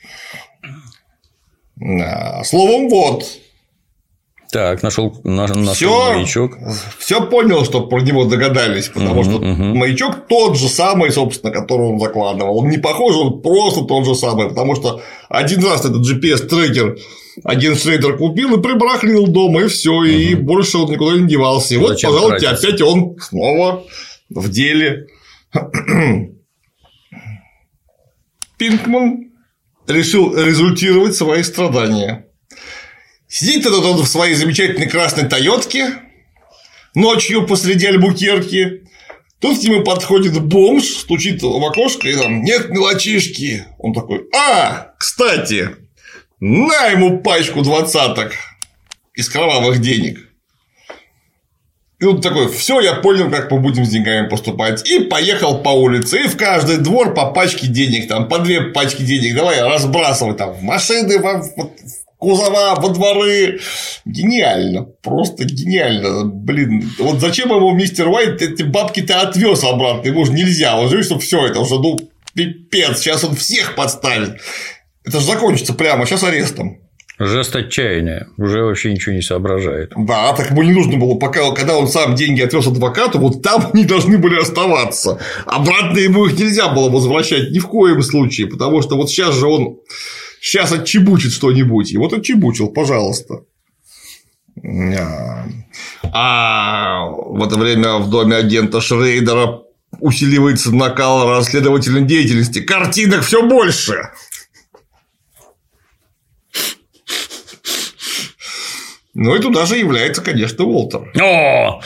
Словом, вот. Так, нашел, нашел всё, маячок. Все понял, что про него догадались, потому uh-huh, что uh-huh. маячок тот же самый, собственно, который он закладывал. Он не похож, он просто тот же самый, потому что один раз этот джи пи эс-трекер один шрейдер купил и прибрахлил дома, и все, uh-huh. и больше он никуда не девался. И вот, зачем пожалуйте, тратиться? Опять он снова в деле. Пинкман решил результировать свои страдания. Сидит этот он в своей замечательной красной Тойотке ночью посреди Альбукерки. Тут к нему подходит бомж, стучит в окошко и там: нет мелочишки. Он такой: а, кстати, на ему пачку двадцаток из кровавых денег. И он такой: все, я понял, как мы будем с деньгами поступать. И поехал по улице, и в каждый двор по пачке денег, там по две пачки денег давай разбрасывать там в машины, в кузова, во дворы. Гениально. Просто гениально. Блин, вот зачем ему мистер Уайт эти бабки-то отвез обратно? Ему же нельзя. Он же, что все это уже, ну, пипец. Сейчас он всех подставит. Это же закончится прямо сейчас арестом. Жест отчаяния. Уже вообще ничего не соображает. Да, так ему не нужно было, пока, когда он сам деньги отвез адвокату, вот там они должны были оставаться. Обратно ему их нельзя было возвращать ни в коем случае, потому что вот сейчас же он сейчас отчебучит что-нибудь. И вот отчебучил, пожалуйста. А в это время в доме агента Шрейдера усиливается накал расследовательной деятельности. Картинок все больше. Ну и туда же является, конечно, Уолтер. О!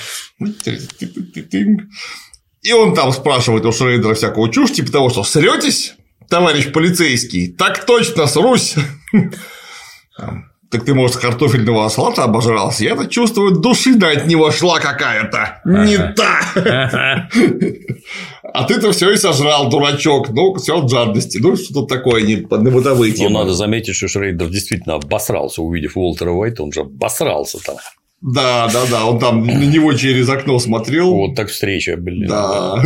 И он там спрашивает у Шрейдера всякого чушь, типа того, что сретесь, товарищ полицейский? Так точно, срусь. Так ты, может, картофельного салата обожрался? Я-то чувствую, душина от него шла какая-то. Не та. А ты-то все и сожрал, дурачок. Ну, все от жадности. Ну, что-то такое, не на бытовые темы. Ну, надо заметить, что Шрейдер действительно обосрался, увидев Уолтера Уайта, он же обосрался там. Да, да, да. Он там на него через окно смотрел. Вот так встреча, блин. Да.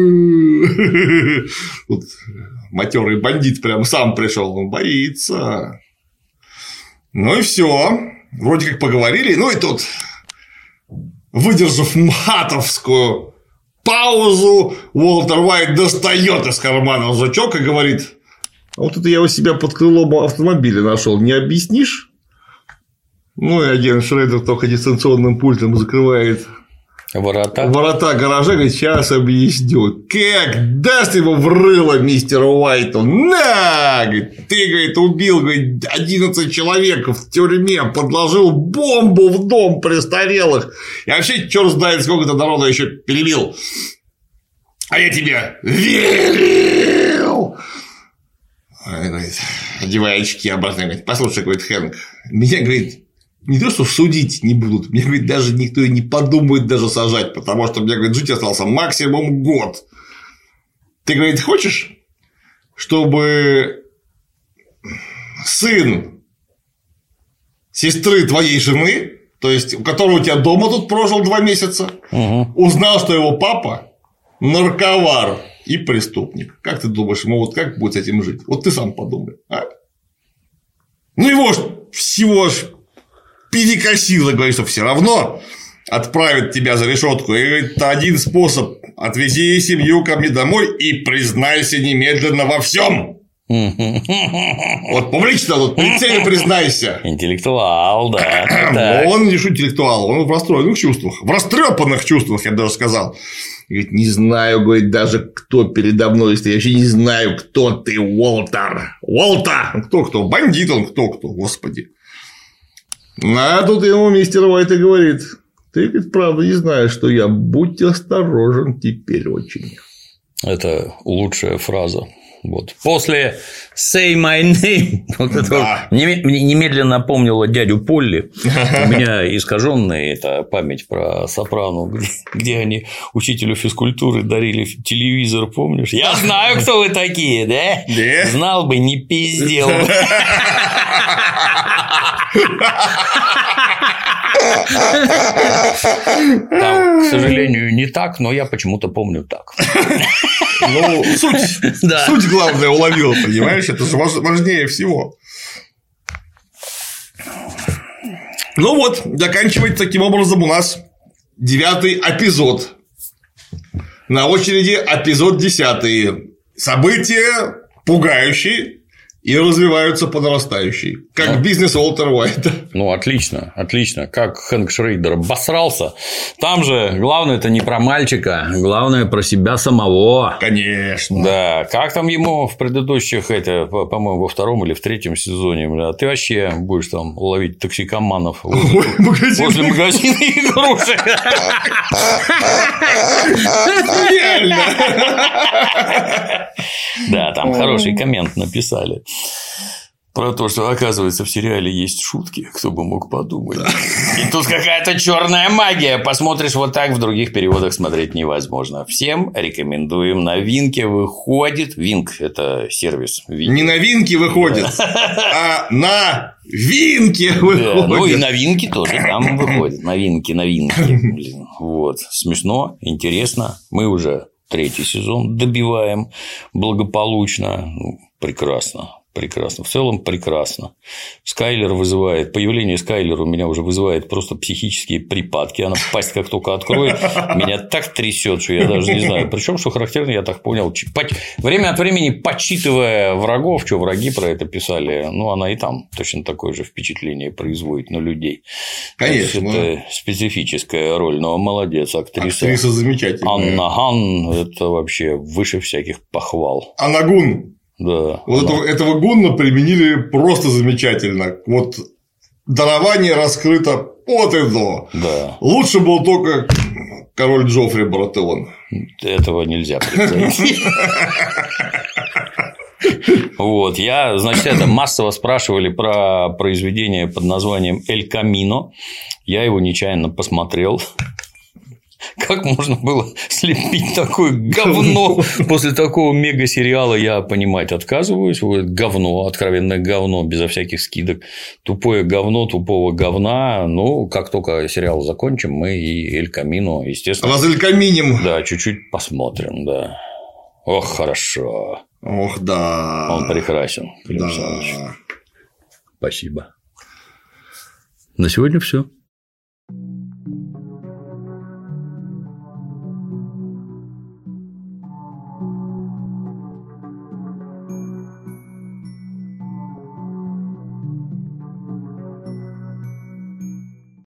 Тут матерый бандит прям сам пришел, он боится. Ну и все. Вроде как поговорили. Ну и тут, выдержав мхатовскую паузу, Уолтер Уайт достает из кармана ружочок и говорит: а вот это я у себя под крылом автомобиля нашел, не объяснишь? Ну и агент Шрейдер только дистанционным пультом закрывает ворота, ворота гаража, говорит: сейчас объясню. Как даст его в рыло мистеру Уайту. На! Говорит, ты, говорит, убил, говорит, одиннадцать человек в тюрьме, подложил бомбу в дом престарелых. И вообще, черт знает, сколько-то народа еще перебил. А я тебе верил. Ой, говорит, одевая очки обратно, говорит: послушай, говорит, Хэнк, меня, говорит, не то, что судить не будут, мне, говорит, даже никто и не подумает даже сажать, потому что мне, говорит, жить остался максимум год. Ты, говорит, хочешь, чтобы сын сестры твоей жены, то есть, у которого у тебя дома тут прожил два месяца, угу. узнал, что его папа нарковар и преступник? Как ты думаешь, ему вот как будет с этим жить? Вот ты сам подумай. А? Ну его ж всего ж перекосило, говорит, что все равно отправят тебя за решетку. И говорит: один способ — отвези семью ко мне домой и признайся немедленно во всем. Вот публично, вот перед всеми признайся. Интеллектуал, да. Но он не интеллектуал, он в расстроенных чувствах, в растрепанных чувствах, я бы даже сказал. Говорит, не знаю, говорит, даже кто передо мной стоит. Я вообще не знаю, кто ты, Уолтер. Уолтер! Кто кто? Бандит он, кто кто, господи. А тут ему мистер Уайт и говорит: ты ведь правда не знаешь, что я. Будь осторожен теперь очень. Это лучшая фраза. Вот. После Say My Name вот это да. вот немедленно напомнило дядю Полли. У меня искаженная эта память про Сопрано, где, где они учителю физкультуры дарили телевизор, помнишь? Я знаю, кто вы такие, да? Yeah. Знал бы, не пиздел. Там, к сожалению, не так, но я почему-то помню так. Ну, суть, да. суть главное уловила, понимаешь? Это же важнее всего. Ну вот, заканчивается таким образом у нас девятый эпизод. На очереди эпизод десятый. События пугающие и развиваются по нарастающей. Как ну, бизнес Уолтера Уайта. Ну, отлично, отлично. Как Хэнк Шрейдер обосрался. Там же главное это не про мальчика, главное про себя самого. Конечно. Да. Как там ему в предыдущих, это, по-моему, во втором или в третьем сезоне, бля, ты вообще будешь там ловить токсикоманов возле магазина игрушек. Реально. Да, там хороший коммент написали. Про то, что, оказывается, в сериале есть шутки, кто бы мог подумать. И тут какая-то черная магия. Посмотришь вот так, в других переводах смотреть невозможно. Всем рекомендуем. На Винке выходит. Винк – это сервис. Не на Винке выходит, а на Винке выходит. Да, ну и на Винке тоже там выходит. На Винке, на Винке. Блин. Вот. Смешно, интересно. Мы уже третий сезон добиваем благополучно. Ну, прекрасно. Прекрасно. В целом прекрасно. Скайлер вызывает. Появление Скайлера у меня уже вызывает просто психические припадки. Она пасть как только откроет, меня так трясет, что я даже не знаю. Причем, что характерно, я так понял, время от времени подсчитывая врагов, что враги про это писали, ну, она и там точно такое же впечатление производит на людей. Конечно. Это специфическая роль, но молодец, актриса. Актриса замечательная. Анна Ган – это вообще выше всяких похвал. Анна Гун. Да. Вот она... этого, этого Гунна применили просто замечательно. Вот дарование раскрыто от и до. Да. Лучше был только король Джоффри Баратеон. Этого нельзя представить. Вот, я, значит, это массово спрашивали про произведение под названием «Эль Камино». Я его нечаянно посмотрел. Как можно было слепить такое говно после такого мега-сериала, я понимать отказываюсь. Говно, откровенное говно, безо всяких скидок. Тупое говно, тупого говна. Ну, как только сериал закончим, мы и Эль Камино, естественно. Разэлькаминим. Да, чуть-чуть посмотрим, да. Ох, хорошо. Ох, да. Он прекрасен. Да. Спасибо. На сегодня все.